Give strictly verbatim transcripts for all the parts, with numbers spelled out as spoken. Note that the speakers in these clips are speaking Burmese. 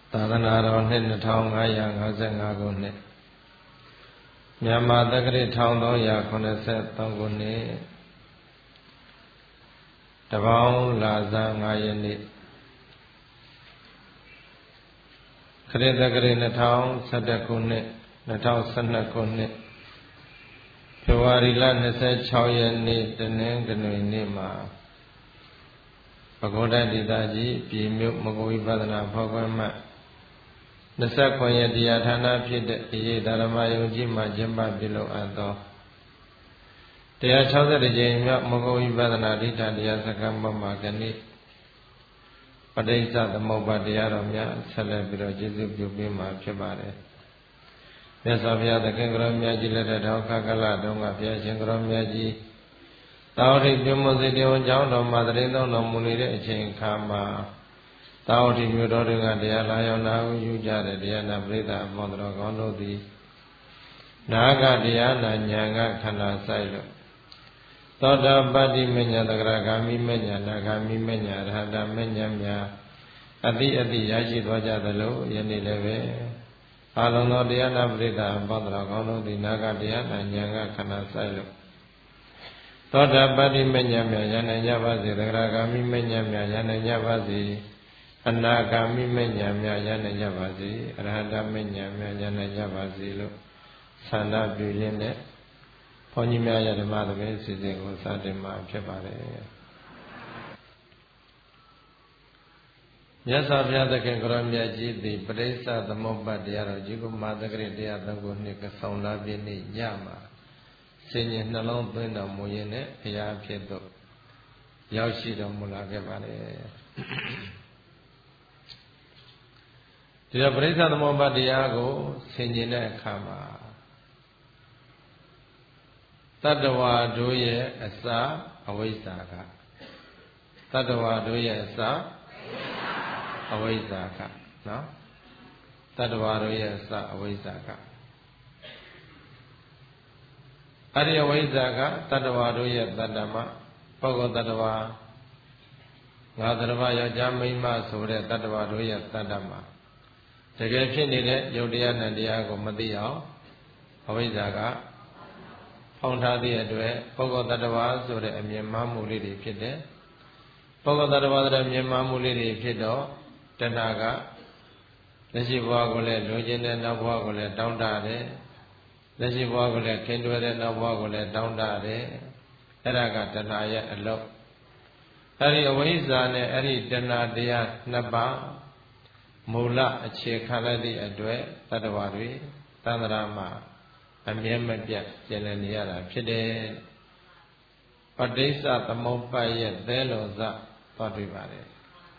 သာသနာတော်နှစ်နှစ်ထောင်ငါးရာငါးဆယ်ငါးခုနှစ်မြန်မာတက္ကရာတစ်သုံးရာခုနှစ်ဆယ်သုံးခုနှစ်တပေါင်းလာဇန်ငါးရက်နေ့ခရစ်တက္ကရာနှစ်ထောင်ဆယ်တစ်ခုနှစ်နှစ်ထောင်ဆယ်နှစ်ခုနှစ်ဖေဖော်ဝါရီလနှစ်ဆယ်ခြောက်ရက်နေ့တနင်္ဂနွေနေ့မှာပဲခူးတိုင်းဒေသကြီးပြည်မြို့မကွေးဝိပဿနာဖောက်ခွဲမှနှစ်ဆယ်ခုရက်တရားဌာနဖြစ်တဲ့အရေးဓမ္မယုံကြည်မှကျင်းပပြုလုပ်အပ်သောတရား၆၁ကြိမ်မြောက်မကွေးဝိပဿနာဓိဋ္ဌာန်တရားစခန်းပေါ်မှာကနေ့ပဋိစ္စသမုပ္ပါတရားတော်များဆက်လက်ပြီးတော့ကျေးဇူးပြုပေးမှာဖြစ်ပါတယ်။မြတ်စွာဘုရားသခင်ကရောမြတ်ကြီးလက်ထက်တော်ခကလတုန်းကဘုရားရှင်ကရောမြတ်ကြီးတာဝတိပြုမွန်စေတေဝံကျောင်းတော်မှာတရင်သုံးတော်မူနေတဲ့အချိန်အခါမှာတာဝတိမြို့တော်တွင်ကတရားလာရောက်နာယူကြတဲ့တရားနာပရိသတ်အပေါင်းတော်ကောင်းတို့သည်နာဂတရားနာဉာဏ်ကခန္ဓာဆိုင်လို့သောတာပတ္တိမဉ္ဇသကရာဂာမိမဉ္ဇနာဂာမိမဉ္ဇရဟတမဉ္ဇများအတိအတိရရှိသွားကြသလိုယနေ့လည်းပဲအလုံးသောတရားနာပရိသတ်အပေါင်းတော်ကောင်းတို့သည်နာဂတရားနာဉာဏ်ကခန္ဓာဆိုင်လို့သောတာပတ္တိမဉ္ဇများယန္တညပါစေသကရာဂာမိမဉ္ဇများယန္တညပါစေအနာဂါမိမဉ္ဇများယန္တညပါစေအရဟတမဉ္ဇများယန္တညပါစေလို့ဆန္ဒပြုရင်းနဲ့ဘုန်းကြီးများရဲ့ဓမ္မသဘင်စီစဉ်ကိုစတင်မှာဖြစ်ပါတယ်မြတ်စွာဘုရားသခင်ကရောမြတ်ကြီးသည်ပဋိစ္စသမုပ္ပါတရားတော်ကြီးကိုမာသကရတရားသုံးခုနှစ်ကဆောင်လာပြည့်နေ့ညမှာစင်ញနှလုံးသွင်းတော်မူရင်းနဲ့ဘုရားဖြစ်သို့ရောက်ရှိတော်မူလာခဲ့ပါတယ်ဒီတော့ပဋိစ္စသမုပ္ပါတရားကိုဆင်ញင်တဲ့အခါမှာတတ္တဝါတို့ရဲ့အစအဝိဇ္ဇာကတတ္တဝါတို့ရဲ့အစအဝိဇ္ဇာကနော်တတ္တဝါတို့ရဲ့အစအဝိဇ္ဇာကအဲ့ဒီအဝိဇ္ဇာကတတ္တဝါတို့ရဲ့တတ္တမပုဂ္ဂိုလ်တတ္တဝါငါတတ္တဝါယောက်ျားမိန်းမဆိုတဲ့တတ္တဝါတို့ရဲ့တတ္တမတကယ်ဖြစ်နေတဲ့ယုတ်တရားနဲ့တရားကိုမသိအောင်အဝိဇ္ဇာကဖောင်းထားသည့်အတွက်ပုဂ္ဂိုလ်တ attva ဆိုတဲ့အမြင်မှားမှုလေးတွေဖြစ်တယ်ပုဂ္ဂိုလ်တ attva ဆိုတဲ့မြင်မှားမှုလေးတွေဖြစ်တော့တဏှာကလက်ရှိဘဝကိုလည်းလိုချင်တဲ့နောက်ဘဝကိုလည်းတောင်းတတယ်လက်ရှိဘဝကိုလည်းခင်တွယ်တဲ့နောက်ဘဝကိုလည်းတောင်းတတယ်အဲ့ဒါကတဏှာရဲ့အလုပ်အဲ့ဒီအဝိဇ္ဇာနဲ့အဲ့ဒီတဏှာတရားနှစ်ပါးမူလအခြေခံလိုက်သည့်အတွက်တ attva တွေသန္တရာမှာအမြဲမပြတ်ကျင်လည်နေရတာဖြစ်တယ်ပဋိစ္စသမုပ္ပါရဲ့သဲလောစသွားတွေ့ပါတယ်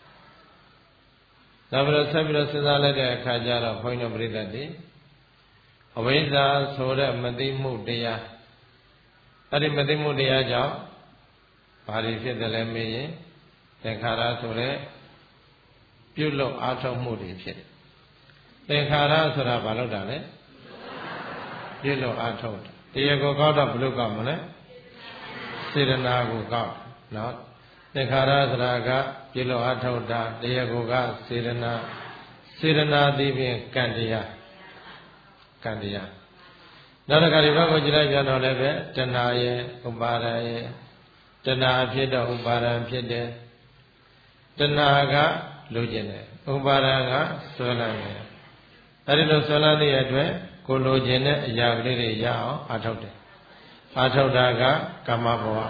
နောက်ပြီးတော့ဆက်ပြီးတော့စဉ်းစားလိုက်တဲ့အခါကျတော့ဘုန်းကြီးတို့ပြိတ္တတိအဝိဇ္ဇာဆိုတဲ့မသိမှုတရားအဲ့ဒီမသိမှုတရားကြောင့်ဘာတွေဖြစ်တယ်လဲမေးရင်သင်္ခါရဆိုတဲ့ပြုလုပ်အားထုတ်မှုတွေဖြစ်တယ်သင်္ခါရဆိုတာဘာလို့တာလဲပြုလို့အားထုတ်တရားကိုကောက်တော့ဘလို့ကောက်မလဲစေတနာကိုကောက်နော်သင်္ခါရသရာကပြုလို့အားထုတ်တာတရားကိုကစေတနာစေတနာသည်ဖြင့်ကံတရားကံတရားနောက်တစ်ခါဒီဘက်ကိုကြည့်လိုက်ကြတော့လည်းပဲတဏှာရဲ့ဥပါဒရဲ့တဏှာဖြစ်တော့ဥပါဒံဖြစ်တယ်တဏှာကလိုချင်တယ်ဥပါဒံကဆွဲလိုက်တယ်အဲဒီလိုဆွဲလိုက်တဲ့အတွက်ကိုလိုချင်တဲ့အရာကလေးတွေရအောင်အားထုတ်တယ်အားထုတ်တာကကာမဘဝ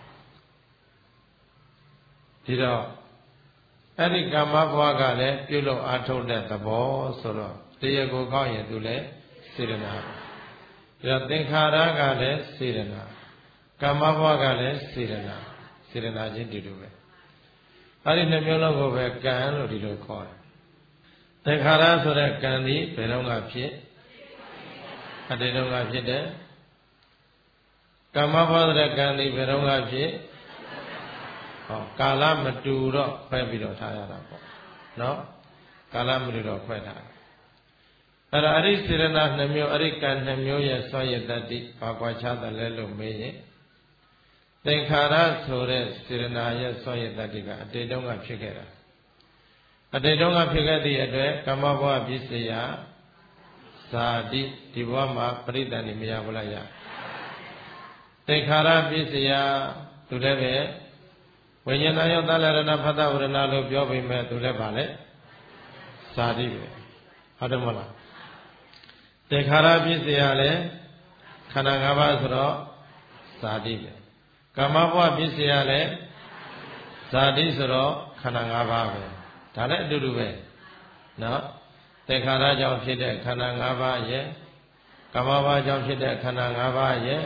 ဒီတော့အဲ့ဒီကာမဘဝကလည်းပြုလို့အားထုတ်တဲ့သဘောဆိုတော့တရားကိုကောက်ရင်သူလည်းစေတနာဒီတော့သင်္ခါရကလည်းစေတနာကာမဘဝကလည်းစေတနာစေတနာချင်းတူတူပဲအဲ့ဒီနှမျိုးလုံးကိုပဲကံလို့ဒီလိုခေါ်တယ်သင်္ခါရဆိုတဲ့ကံဒီဘယ်တော့မှဖြစ်အတေတုံကဖြစ်တယ်ကမ္မဘောဓကံဒီဘယ်တော့ကဖြစ်ဟောကာလမတူတော့ခွဲပြီးတော့ထားရတာပေါ့နော်ကာလမတူတော့ခွဲထားတယ်အဲ့ဒါအရိစေရနာနှမျိုးအရိကံနှမျိုးရဲ့စွန့်ရတ္တိဘာကွာခြားတယ်လဲလို့မေးရင်သင်္ခါရဆိုတဲ့စေရနာရဲ့စွန့်ရတ္တိကအတေတုံကဖြစ်ခဲ့တာအတိတ်တုန်းကဖြစ်ခဲ့သည့်အတွက်ကာမဘဝပစ္စယဇာတိဒီဘဝမှာပရိသတ်နေမရဘူးလားရသေခါရပစ္စယသူလည်းပဲဝိညာဏယောတလရဏဖတ်တဝရဏလို့ပြောပေမဲ့သူလည်းပါလေဇာတိပဲဟုတ်တယ်မဟုတ်လားသေခါရပစ္စယလည်းခန္ဓာ၅ပါးဆိုတော့ဇာတိပဲကာမဘဝပစ္စယလည်းဇာတိဆိုတော့ခန္ဓာ၅ပါးပဲဒါလည်းအတူတူပဲနော်သေခါရကြောင့်ဖြစ်တဲ့ခန္ဓာ၅ပါးရဲ့ကာမဘဝကြောင့်ဖြစ်တဲ့ခန္ဓာ၅ပါးရဲ့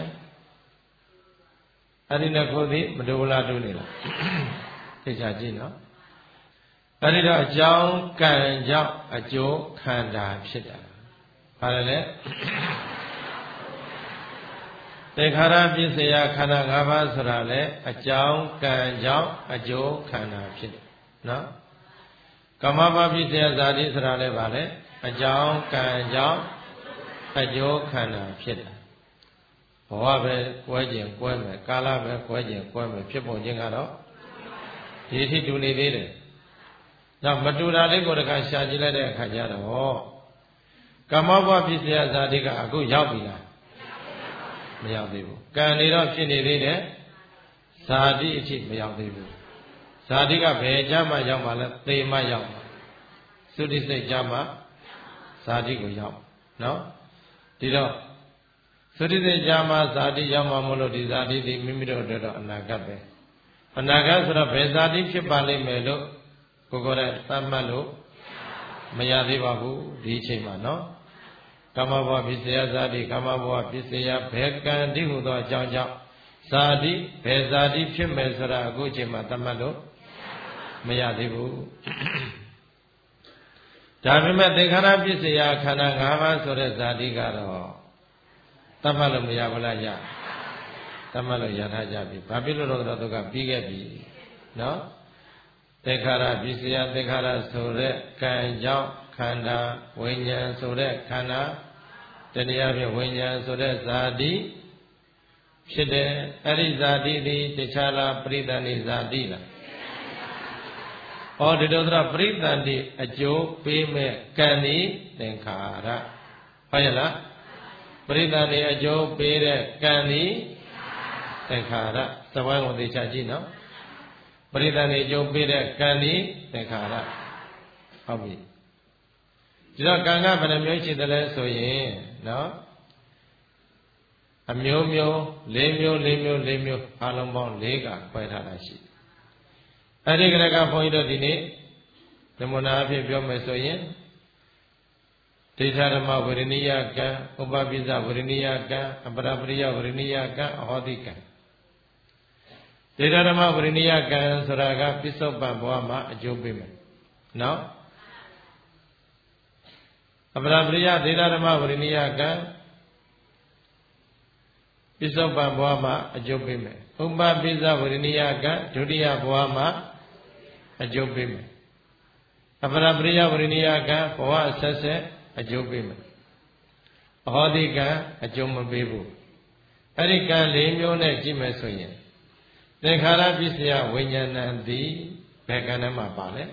အဲ့ဒီနဲ့ကိုယ်သည်မတူလားတူနေလားသိချာကြည့်နော်အဲ့ဒီတော့အကြောင်းကံကြောင့်အကျိုးခန္ဓာဖြစ်တာဘာလဲလဲသေခါရပစ္စယခန္ဓာ၅ပါးဆိုတာလေအကြောင်းကံကြောင့်အကျိုးခန္ဓာဖြစ်တယ်နော်ကာမဘဝပစ္စယဇာတိဆိုတာလေဘာလဲအကြောင်းကံကြောင့်အကျိုးခန္ဓာဖြစ်တယ်ဘဝပဲကွဲကျင်ကွဲမယ်ကာလပဲကွဲကျင်ကွဲမယ်ဖြစ်ပုံချင်းကတော့ဒီအထိတူနေသေးတယ်။ဒါမတူတာလေးကိုတခါရှာကြည့်လိုက်တဲ့အခါကျတော့ကာမဘဝပစ္စယဇာတိကအခုရောက်ပြီလားမရောက်သေးဘူး။ကံနေတော့ဖြစ်နေသေးတယ်ဇာတိအထိမရောက်သေးဘူး။ဇာတိကဘယ်ကြမှာရောက်မှာလဲသေမှရောက်မှာသုတိစိတ်ကြမှာဇာတိကိုရောက်နော်ဒီတော့သုတိစိတ်ကြမှာဇာတိရောက်မှာမလို့ဒီဇာတိဒီမိမိတို့အတွက်တော့အနာဂတ်ပဲအနာဂတ်ဆိုတော့ဘယ်ဇာတိဖြစ်ပါလိမ့်မယ်လို့ကိုကိုယ်တိုင်သတ်မှတ်လို့မရသေးပါဘူးဒီအချိန်မှာနော်ကာမဘဝပစ္စယဇာတိကာမဘဝပစ္စယဘယ်ကံတိဟုသောအကြောင်းကြောင့်ဇာတိဘယ်ဇာတိဖြစ်မယ်ဆိုတာအခုအချိန်မှာသတ်မှတ်လို့မရသေးဘူးဒါပေမဲ့သင်္ခါရပစ္စယခန္ဓာ၅ပါးဆိုတဲ့ဇာတိကတော့သတ်မှတ်လို့မရဘူးလားရသတ်မှတ်လို့ရထားကြပြီဘာဖြစ်လို့လဲတော့သူကပြီးခဲ့ပြီနော်သင်္ခါရပစ္စယသင်္ခါရဆိုတဲ့ကံကြောင့်ခန္ဓာဝိညာဉ်ဆိုတဲ့ခန္ဓာတနည်းအားဖြင့်ဝိညာဉ်ဆိုတဲ့ဇာတိဖြစ်တယ်အဲ့ဒီဇာတိသည်တခြားလားပရိသန္တိဇာတိလားဩဒီလိုဆိုပရိသန္တိအကျိုးပေးမဲ့ကံဤသင်္ခါရဟုတ်ရဲ့လားပရိသန္တိအကျိုးပေးတဲ့ကံဤသင်္ခါရသဝိုင်းကိုသိချကြည့်နော်ပရိသန္တိအကျိုးပေးတဲ့ကံဤသင်္ခါရဟုတ်ပြီဒီတော့ကံကဘယ်နှမျိုးရှိသလဲဆိုရင်နော်အမျိုးမျိုး၄မျိုး၄မျိုး၄မျိုးအလုံးပေါင်း၄ကခွဲထားတာရှိအဲ့ဒီကလေးကဘုန်းကြီးတို့ဒီနေ့နမူနာအဖြစ်ပြောမယ်ဆိုရင်ဒိဋ္ဌဓမ္မဝရဏိယကံဥပပိစ္ဆဝရဏိယကံအပရပရိယဝရဏိယကံအဟောတိကံဒိဋ္ဌဓမ္မဝရဏိယကံဆိုတာကပစ္စုပန်ဘဝမှာအကျိုးပေးမယ်နော်အပရပရိယဒိဋ္ဌဓမ္မဝရဏိယကံပစ္စုပန်ဘဝမှာအကျိုးပေးမယ်ဥပပိစ္ဆဝရဏိယကံဒုတိယဘဝမှာအကျိုးပေးမယ်အပရပရိယဝရဏိယကံဘဝဆက်ဆက်အကျိုးပေးမယ်အဟောတိကံအကျိုးမပေးဘူးအဲ့ဒီကံ၄မျိုးနဲ့ကြည့်မယ်ဆိုရင်သင်္ခါရပစ္စယဝိညာဏံသည်ဘယ်ကံထဲမှာပါလဲ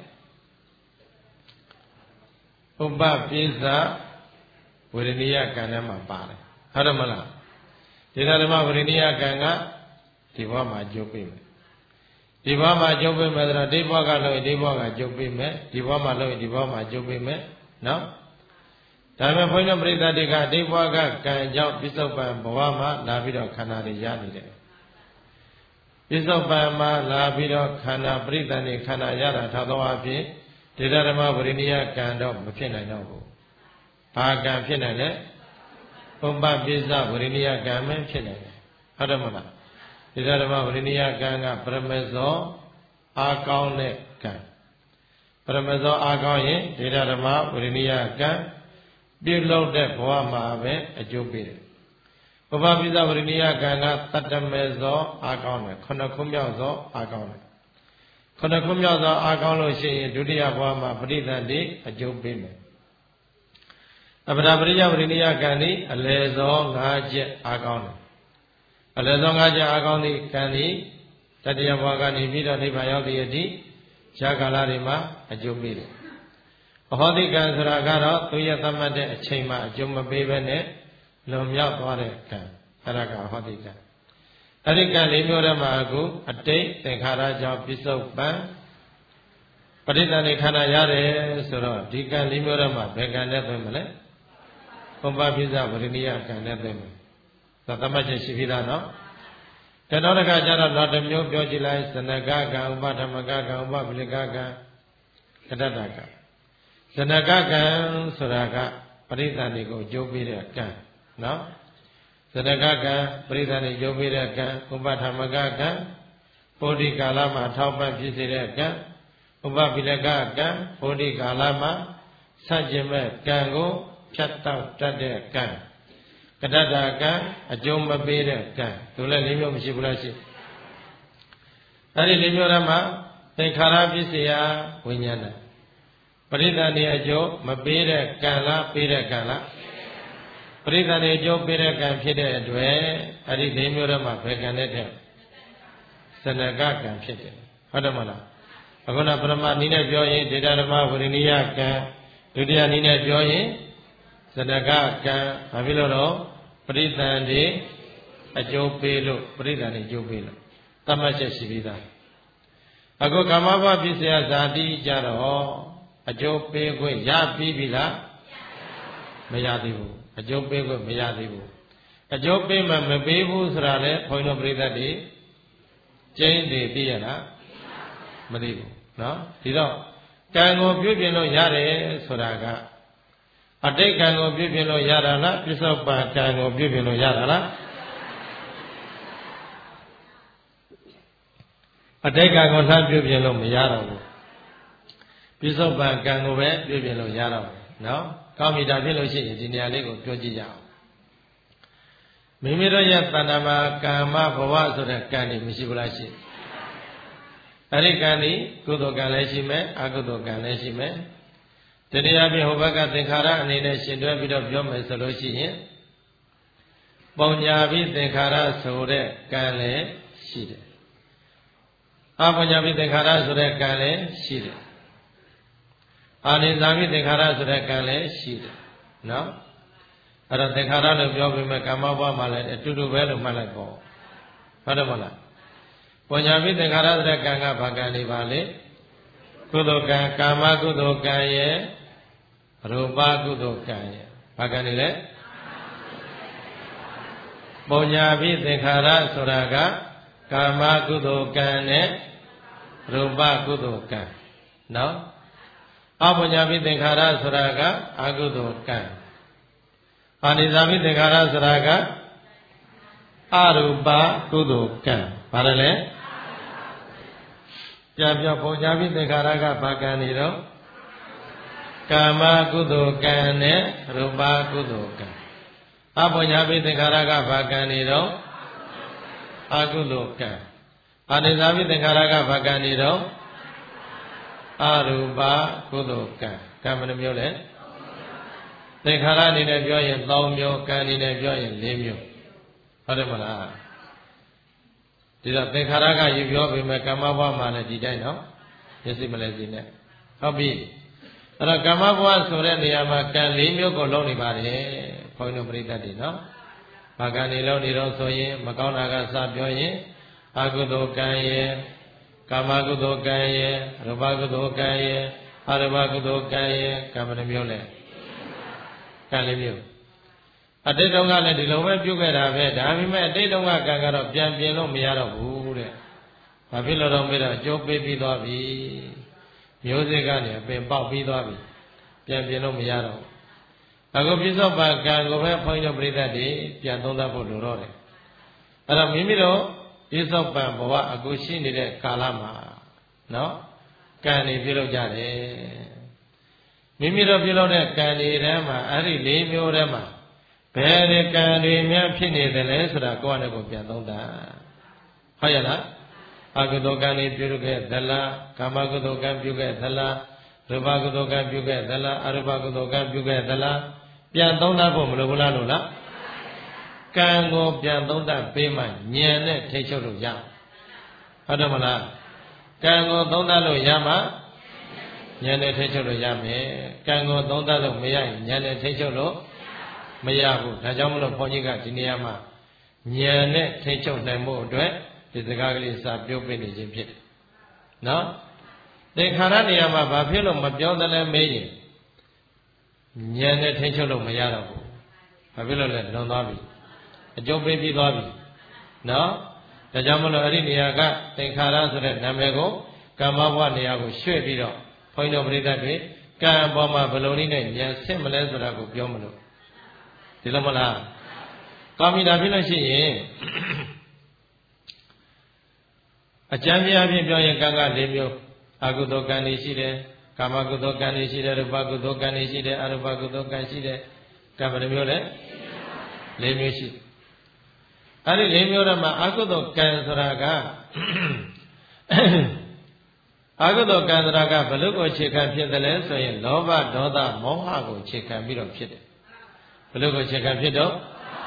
ဥပပိစ္ဆဝရဏိယကံထဲမှာပါတယ်ဟုတ်တယ်မလားဒိဋ္ဌဓမ္မဝရဏိယကံကဒီဘဝမှာအကျိုးပေးမယ်ဒီဘဝမှာအကျိုးပေးမယ်ဆိုတော့ဒီဘဝကလို့ဒီဘဝကအကျိုးပေးမယ်ဒီဘဝမှာလို့ဒီဘဝမှာအကျိုးပေးမယ်နော်ဒါပေမဲ့ဘုန်းကြီးတို့ပရိသတ်တွေကဒီဘဝကကံကြောင့်ပစ္စုပန်ဘဝမှာလာပြီးတော့ခန္ဓာတွေရနေတယ်ပစ္စုပန်မှာလာပြီးတော့ခန္ဓာပရိသတ်တွေခန္ဓာရတာထားသောအဖြစ်ဒိဋ္ဌဓမ္မဝရဏိယကံတော့မဖြစ်နိုင်တော့ဘူးဘာကံဖြစ်နိုင်လဲဥပပိစ္ဆဝရဏိယကံပဲဖြစ်နိုင်တယ်ဟုတ်တယ်မလားဒိဋ္ဌဓမ္မဝရဏိယကံကပရမဇောအာကောင်းတဲ့ကံပရမဇောအာကောင်းရင်ဒိဋ္ဌဓမ္မဝရဏိယကံပြုလုပ်တဲ့ဘဝမှာပဲအကျိုးပေးတယ်ဥပပိစ္ဆဝရဏိယကံကတတ္တမေဇောအာကောင်းတယ်ခုနှစ်ခုမြောက်သောအာကောင်းတယ်ခုနှစ်ခုမြောက်သောအာကောင်းလို့ရှိရင်ဒုတိယဘဝမှာပရိသတ်တိအကျိုးပေးမယ်အပရပရိယဝရဏိယကံဤအလယ်သော၅ချက်အာကောင်းတယ်အလယ်သော၅ချက်အာကောင်းသည့်ကံဤတတိယဘဝကနေပြီးတော့နိဗ္ဗာန်ရောက်သည့်အထိရှားကာလတွေမှာအကျိုးပေးတယ်အဟောတိကံဆိုတာကတော့သူရဲ့သတ်မှတ်တဲ့အချိန်မှာအကျုံးမပေးဘဲနဲ့လွန်မြောက်သွားတဲ့ကံအဲ့ဒါကအဟောတိကံအဲ့ဒီကံလေးမျိုးထဲမှာအခုအတိတ်သင်္ခါရကြောင့်ပြစ္ဆုတ်ပံပဋိသန္ဓေခန္ဓာရတယ်ဆိုတော့ဒီကံလေးမျိုးထဲမှာဘယ်ကံနဲ့သွင်းမလဲဥပပိစ္ဆဝရဏိယကံနဲ့သွင်းမယ်ဒါသတ်မှတ်ချက်ရှိပြီလားနော်တတော်တကကြတော့နောက်တစ်မျိုးပြောကြည့်လိုက်ဇနကကံဥပဓမ္မကကံဥပပိလိကကံကတ္တတကံဇနကကံဆိုတာကပရိသန္တိကိုကြိုးပေးတဲ့ကံနော်ဇနကကံပရိသန္တိကြိုးပေးတဲ့ကံဥပဓမ္မကကံပုဒိကာလမှာထောက်ပံ့ဖြစ်စေတဲ့ကံဥပပိလကကံပုဒိကာလမှာဆန့်ကျင်မဲ့ကံကိုဖြတ်တောက်တတ်တဲ့ကံကတ္တတကံအကျုံးမပေးတဲ့ကံသူလည်းလေးမျိုးမရှိဘူးလားရှိအဲ့ဒီလေးမျိုးထဲမှာသင်္ခါရပစ္စယဝိညာဏပရိသန္တိအကျိုးမပေးတဲ့ကံလားပေးတဲ့ကံလားပရိသန္တိအကျိုးပေးတဲ့ကံဖြစ်တဲ့အတွက်အဲ့ဒီလေးမျိုးထဲမှာဘယ်ကံနဲ့တဲ့ဇနကကံဖြစ်တယ်ဟုတ်တယ်မလားအခုနပရမနီးနဲ့ပြောရင်ဒေတာဓမ္မဝရဏိယကံဒုတိယနီးနဲ့ပြောရင်ဇနကကံဘာဖြစ်လို့တော့ပရိသန္တိအကျိုးပေးလို့ပရိသန္တိအကျိုးပေးလို့သတ်မှတ်ချက်ရှိပြီးသားအခုကာမဘဝပစ္စယဇာတိကြတော့အကျိုးပေးခွင့်ရပြီးပြီလားမရသေးဘူးအကျိုးပေးခွင့်မရသေးဘူးအကျိုးပေးမှမပေးဘူးဆိုတာလေဘုန်းတော်ပရိသတ်တွေကျင်းနေသိရလားမသိဘူးနော်ဒီတော့ကံကိုပြုပြင်လို့ရတယ်ဆိုတာကအတိတ်ကံကိုပြုပြင်လို့ရတာလားပစ္စုပ္ပန်ကံကိုပြုပြင်လို့ရတာလားအတိတ်ကံကိုလှမ်းပြုပြင်လို့မရတော့ဘူးပစ္စုပ္ပန်ကံကိုပဲပြုပြင်လို့ရတော့တယ်နော်ကောင်းပြီဒါဖြစ်လို့ရှိရင်ဒီနေရာလေးကိုပြောကြည့်ကြအောင်မိမိတို့ရဲ့တဏ္ဍာမှာကာမဘဝဆိုတဲ့ကံတွေမရှိဘူးလားရှိအဲ့ဒီကံဒီကုသိုလ်ကံလည်းရှိမယ်အကုသိုလ်ကံလည်းရှိမယ်တတိယပြဟိုဘက်ကသင်္ခါရအနေနဲ့ရှင်တွဲပြီးတော့ပြောမယ်ဆိုလို့ရှိရင်ပုံညာပြီးသင်္ခါရဆိုတဲ့ကံလည်းရှိတယ်အပုံညာပြီးသင်္ခါရဆိုတဲ့ကံလည်းရှိတယ်အာနိသမိသင်္ခါရဆိုတဲ့ကံလည်းရှိတယ်နော်အဲ့တော့သင်္ခါရလို့ပြောပြီးမှကာမဘဝမှာလည်းအတူတူပဲလို့မှတ်လိုက်ပေါ့ဟုတ်တယ်မလားပုံညာပြီးသင်္ခါရဆိုတဲ့ကံကဘာကံတွေပါလဲကုသိုလ်ကံကာမကုသိုလ်ကံရဲ့ရူပကုသိုလ်ကံရဲ့ဘာကံတွေလဲပုံညာပြီးသင်္ခါရဆိုတာကကာမကုသိုလ်ကံနဲ့ရူပကုသိုလ်ကံနော်အပုံညာပြီးသင်္ခါရဆိုတာကအကုသိုလ်ကံအာနိသမိသင်္ခါရဆိုတာကအရူပကုသိုလ်ကံဘာလဲပြန်ပြောပုံညာပြီးသင်္ခါရကဘာကံနေတော့ကာမကုသိုလ်ကံနဲ့ရူပကုသိုလ်ကံအပုံညာပြီးသင်္ခါရကဘာကံနေတော့အကုသိုလ်ကံအာနိသမိသင်္ခါရကဘာကံနေတော့အရူပကုသိုလ်ကံကံဘယ်နှမျိုးလဲသင်္ခါရအနေနဲ့ပြောရင်၃မျိုးကံအနေနဲ့ပြောရင်၄မျိုးဟုတ်တယ်မလားဒီတော့သင်္ခါရကယူပြောပေမဲ့ကမ္မဘဝမှာလည်းဒီတိုင်းနော်မျက်စိမလဲစီနဲ့ဟုတ်ပြီအဲ့တော့ကမ္မဘဝဆိုတဲ့နေရာမှာကံ၄မျိုးကိုလုံးနေပါတယ်ဘုန်းကြီးတို့ပြိတ္တတွေနော်ဘာကံနေလုံးနေတော့ဆိုရင်မကောင်းတာကစပြောရင်အကုသိုလ်ကံရဲ့ကာမကုသိုလ်ကံရဲ့ရူပကုသိုလ်ကံရဲ့အရူပကုသိုလ်ကံရဲ့ကံဘယ်နှမျိုးလဲကံ၄မျိုးအတိတ်တုန်းကလည်းဒီလိုပဲပြုခဲ့တာပဲဒါပေမဲ့အတိတ်တုန်းကကံကတော့ပြန်ပြင်လို့မရတော့ဘူးတဲ့ဘာဖြစ်လို့တော့မေးတော့ကြိုးပေးပြီးသွားပြီမျိုးစေ့ကနေအပင်ပေါက်ပြီးသွားပြီပြန်ပြင်လို့မရတော့အခုပြစ္ဆုတ်ပံကံကိုပဲဘုန်းကြီးတို့ပြိဿတ်တွေပြန်သုံးသပ်ဖို့လိုတော့တယ်အဲ့တော့မိမိတို့ပြစ္ဆုတ်ပံဘဝအခုရှိနေတဲ့ကာလမှာနော်ကံတွေပြုလုပ်ကြတယ်မိမိတို့ပြုလုပ်တဲ့ကံတွေထဲမှာအဲ့ဒီ၄မျိုးထဲမှာဘယ်ဒီကံတွေများဖြစ်နေတယ်လဲဆိုတာကိုယ့်အနေကိုပြန်သုံးတာဟုတ်ရလားအကုသိုလ်ကံတွေပြုခဲ့သလားကာမကုသိုလ်ကံပြုခဲ့သလားရူပကုသိုလ်ကံပြုခဲ့သလားအရူပကုသိုလ်ကံပြုခဲ့သလားပြန်သုံးသပ်ဖို့မလိုဘူးလားလို့လားကံကိုပြန်သုံးသပ်ပေးမှဉာဏ်နဲ့ထိချုပ်လို့ရဟုတ်တယ်မလားကံကိုသုံးသပ်လို့ရမှဉာဏ်နဲ့ထိချုပ်လို့ရမယ်ကံကိုသုံးသပ်လို့မရရင်ဉာဏ်နဲ့ထိချုပ်လို့မရဘူးဒါကြောင့်မလို့ဘုန်းကြီးကဒီနေရာမှာဉာဏ်နဲ့ထိချုပ်နိုင်မှုအတွက်ဒီစကားကလေးစာပြောပြနေခြင်းဖြစ်တယ်နော်သင်္ခါရနေရာမှာဘာဖြစ်လို့မပြောသလဲမေးရင်ဉာဏ်နဲ့ထိချုပ်လို့မရတော့ဘူးဘာဖြစ်လို့လဲလွန်သွားပြီအကျုံးပေးပြီးသွားပြီနော်ဒါကြောင့်မလို့အဲ့ဒီနေရာကသင်္ခါရဆိုတဲ့နာမည်ကိုကမ္မဘဝနေရာကိုရွှေ့ပြီးတော့ဘုန်းကြီးတို့ပရိသတ်တွေကံအပေါ်မှာဘယ်လိုနည်းနဲ့ဉာဏ်ဆင့်မလဲဆိုတာကိုပြောမလို့ဒီလိုမလားကောင်းပြီဒါဖြစ်လို့ရှိရင်အကျမ်းပြအဖြစ်ပြောရင်ကံက၄မျိုးအကုသိုလ်ကံတွေရှိတယ်ကာမကုသိုလ်ကံတွေရှိတယ်ရူပကုသိုလ်ကံတွေရှိတယ်အရူပကုသိုလ်ကံရှိတယ်ကံဘယ်နှမျိုးလဲ၄မျိုးရှိအဲ့ဒီ၄မျိုးထဲမှာအကုသိုလ်ကံဆိုတာကအကုသိုလ်ကံဆိုတာကဘယ်လိုကိုအခြေခံဖြစ်တယ်လဲဆိုရင်လောဘဒေါသမောဟကိုအခြေခံပြီးတော့ဖြစ်တယ်ဘယ်လိုကိုအခြေခံဖြစ်တော့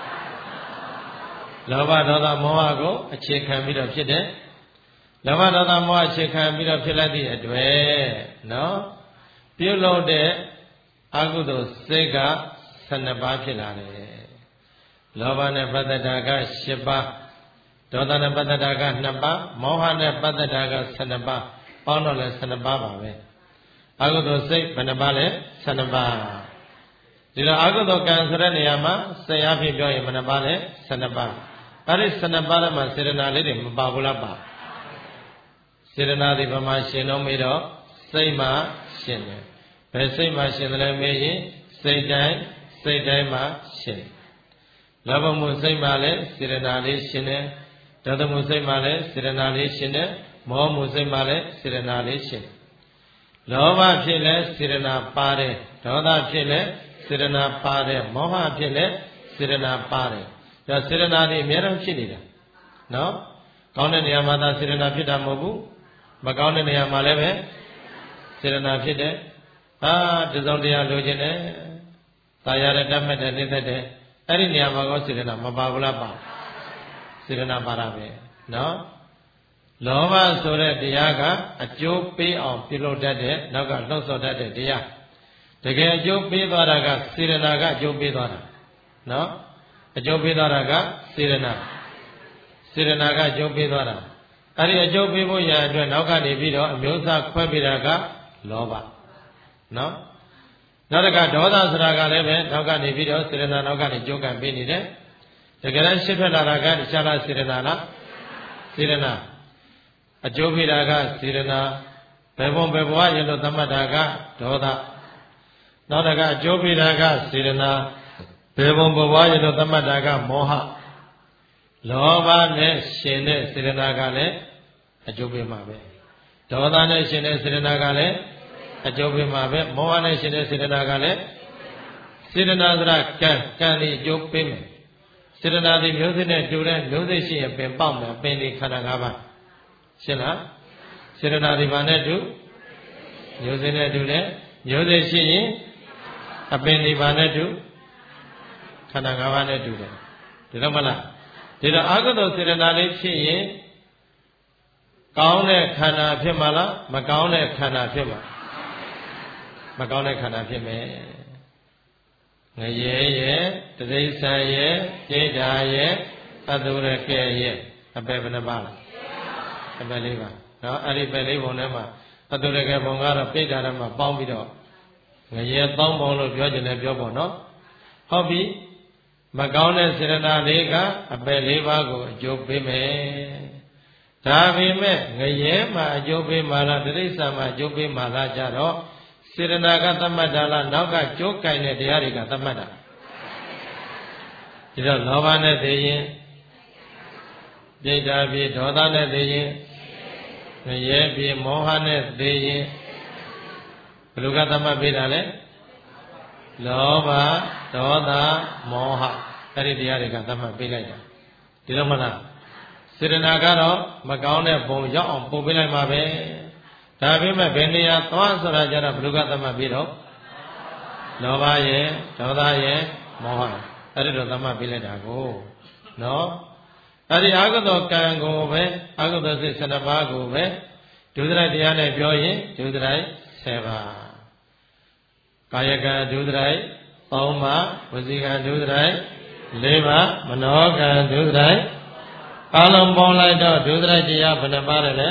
လောဘဒေါသမောဟကိုအခြေခံပြီးတော့ဖြစ်တယ်လောဘဒေါသမောဟအခြေခံပြီးတော့ဖြစ်လိုက်သည့်အတွေ့နော်ပြုလုပ်တဲ့အကုသိုလ်စိတ်ကဆယ်နှစ်ပါးဖြစ်လာတယ်လောဘနဲ့ပတ်သက်တာကရှစ်ပါးဒေါသနဲ့ပတ်သက်တာကနှစ်ပါးမောဟနဲ့ပတ်သက်တာကဆယ်နှစ်ပါးပေါင်းတော့လဲဆယ်နှစ်ပါးပါပဲအကုသိုလ်စိတ်ဘယ်နှပါးလဲဆယ်နှစ်ပါးဒီလိုအကုသိုလ်ကံဆိုတဲ့နေရာမှာဆယ်အားဖြင့်ပြောရင်ဘယ်နှပါးလဲဆယ်နှစ်ပါးအဲ့ဒီဆယ်နှစ်ပါးထဲမှာစေတနာလေးတွေမပါဘူးလားပါစေတနာတွေဘာမှရှင်တော့မေးတော့စိတ်မှရှင်တယ်ဘယ်စိတ်မှရှင်တယ်လဲမေးရင်စိတ်တိုင်းစိတ်တိုင်းမှရှင်လောဘမှုစိတ်မှလည်းစေတနာလေးရှင်တယ်ဒေါသမှုစိတ်မှလည်းစေတနာလေးရှင်တယ်မောဟမှုစိတ်မှလည်းစေတနာလေးရှင်လောဘဖြစ်လဲစေတနာပါတယ်ဒေါသဖြစ်လဲစေတနာပါတယ်မောဟဖြစ်လဲစေတနာပါတယ်ဒါစေတနာတွေအများဆုံးဖြစ်နေတာနော်ကောင်းတဲ့နေရာမှာသာစေတနာဖြစ်တာမဟုတ်ဘူးမကောင်းတဲ့နေရာမှာလည်းပဲစေတနာဖြစ်တယ်အာတစုံတရားလိုချင်တယ်တာယာတဲ့တတ်မဲ့တဲ့နေသက်တဲ့အဲ့ဒီနေရာမှာကောစေတနာမပါဘူးလားပါစေတနာပါတာပဲနော်လောဘဆိုတဲ့တရားကအကျိုးပေးအောင်ပြုလုပ်တတ်တဲ့နောက်ကလှုပ်ဆော်တတ်တဲ့တရားတကယ်အကျိုးပေးသွားတာကစေတနာကအကျိုးပေးသွားတာနော်အကျိုးပေးသွားတာကစေတနာစေတနာကအကျိုးပေးသွားတာအဲ့ဒီအကျိုးပေးဖို့ရအတွက်နောက်ကနေပြီးတော့အမျိုးအစားခွဲပေးတာကလောဘနော်နောက်တစ်ခါဒေါသဆိုတာကလည်းပဲနောက်ကနေပြီးတော့စေတနာနောက်ကနေကြိုးကံပေးနေတယ်တကယ်တမ်းရှင်းထွက်လာတာကတခြားလားစေတနာလားစေတနာအကျိုးပေးတာကစေတနာဘယ်ဘုံဘယ်ဘဝရလို့သတ်မှတ်တာကဒေါသနောက်တစ်ခါအကျိုးပေးတာကစေတနာဘယ်ဘုံဘဝရလို့သတ်မှတ်တာကမောဟလောဘနဲ့ရှင်တဲ့စေတနာကလည်းအကျိုးပေးမှာပဲဒေါသနဲ့ရှင်တဲ့စေတနာကလည်းအကျိုးပေးမှာပဲမောဟနဲ့ရှင်တဲ့စေတနာကလည်းစေတနာဆိုတာကံကံဒီအကျိုးပေးမယ်စေတနာဒီမျိုးစိနဲ့တူတဲ့မျိုးစိရှိရင်ပင်ပေါက်မယ်ပင်ဒီခန္ဓာ၅ပါးရှင်းလားစေတနာဒီဘာနဲ့တူမျိုးစိနဲ့တူတဲ့မျိုးစိရှိရင်အပင်ဒီဘာနဲ့တူခန္ဓာ၅ပါးနဲ့တူတယ်ဒီတော့မလားဒီတော့အာဂတုစေတနာလေးဖြစ်ရင်ကောင်းတဲ့ခန္ဓာဖြစ်မှာလားမကောင်းတဲ့ခန္ဓာဖြစ်မှာမကောင်းတဲ့ခန္ဓာဖြစ်မယ်ငရဲရဲ့တသိစ္ဆာရဲ့ဒိဋ္ဌာရဲ့အတုရကဲရဲ့အပယ်ဘယ်နှပါလဲအပယ်လေးပါနော်အဲ့ဒီပယ်လေးပုံထဲမှာအတုရကဲပုံကတော့ပိဋ္ဌာရမှာပေါင်းပြီးတော့ငရဲသုံးပုံလို့ပြောကြတယ်ပြောပေါ့နော်ဟုတ်ပြီမကောင်းတဲ့စေတနာလေးကအပယ်လေးပါးကိုအကျိုးပေးမယ်ဒါပေမဲ့ငရဲမှာအကျိုးပေးမှလားတိရစ္ဆာန်မှာအကျိုးပေးမှလားကြတော့စေတနာကသတ်မှတ်တာလားနောက်ကကြိုးကင်တဲ့တရားတွေကသတ်မှတ်တာဒီတော့လောဘနဲ့သိရင်ဒိဋ္ဌာပြေဒေါသနဲ့သိရင်ငရဲပြေမောဟနဲ့သိရင်ဘယ်လိုကသတ်မှတ်ပေးတာလဲလောဘဒေါသမောဟအဲ့ဒီတရားတွေကသတ်မှတ်ပေးလိုက်တာဒီတော့မလားစေတနာကတော့မကောင်းတဲ့ဘုံရောက်အောင်ပို့ပေးလိုက်မှာပဲဒါပေမဲ့ဘယ်နေရာသွားဆိုတာကြတော့ဘယ်လိုကသတ်မှတ်ပြီးတော့လောဘရဲ့ဒေါသရဲ့မောဟအဲ့ဒီတော့သတ်မှတ်ပေးလိုက်တာကိုနော်အဲ့ဒီအာဂတောကံကိုပဲအာဂတောစိတ်၁၂ပါးကိုပဲဒုစရိုက်တရားနဲ့ပြောရင်ဒုစရိုက်၁ယ်ပါးကာယကံဒုစရိုက်သုံးပါးဝစီကံဒုစရိုက်လေးပါးမနောကံဒုစရိုက်အလုံးပေါင်းလိုက်တော့ဒုစရိုက်တရားဘယ်နှပါးလဲ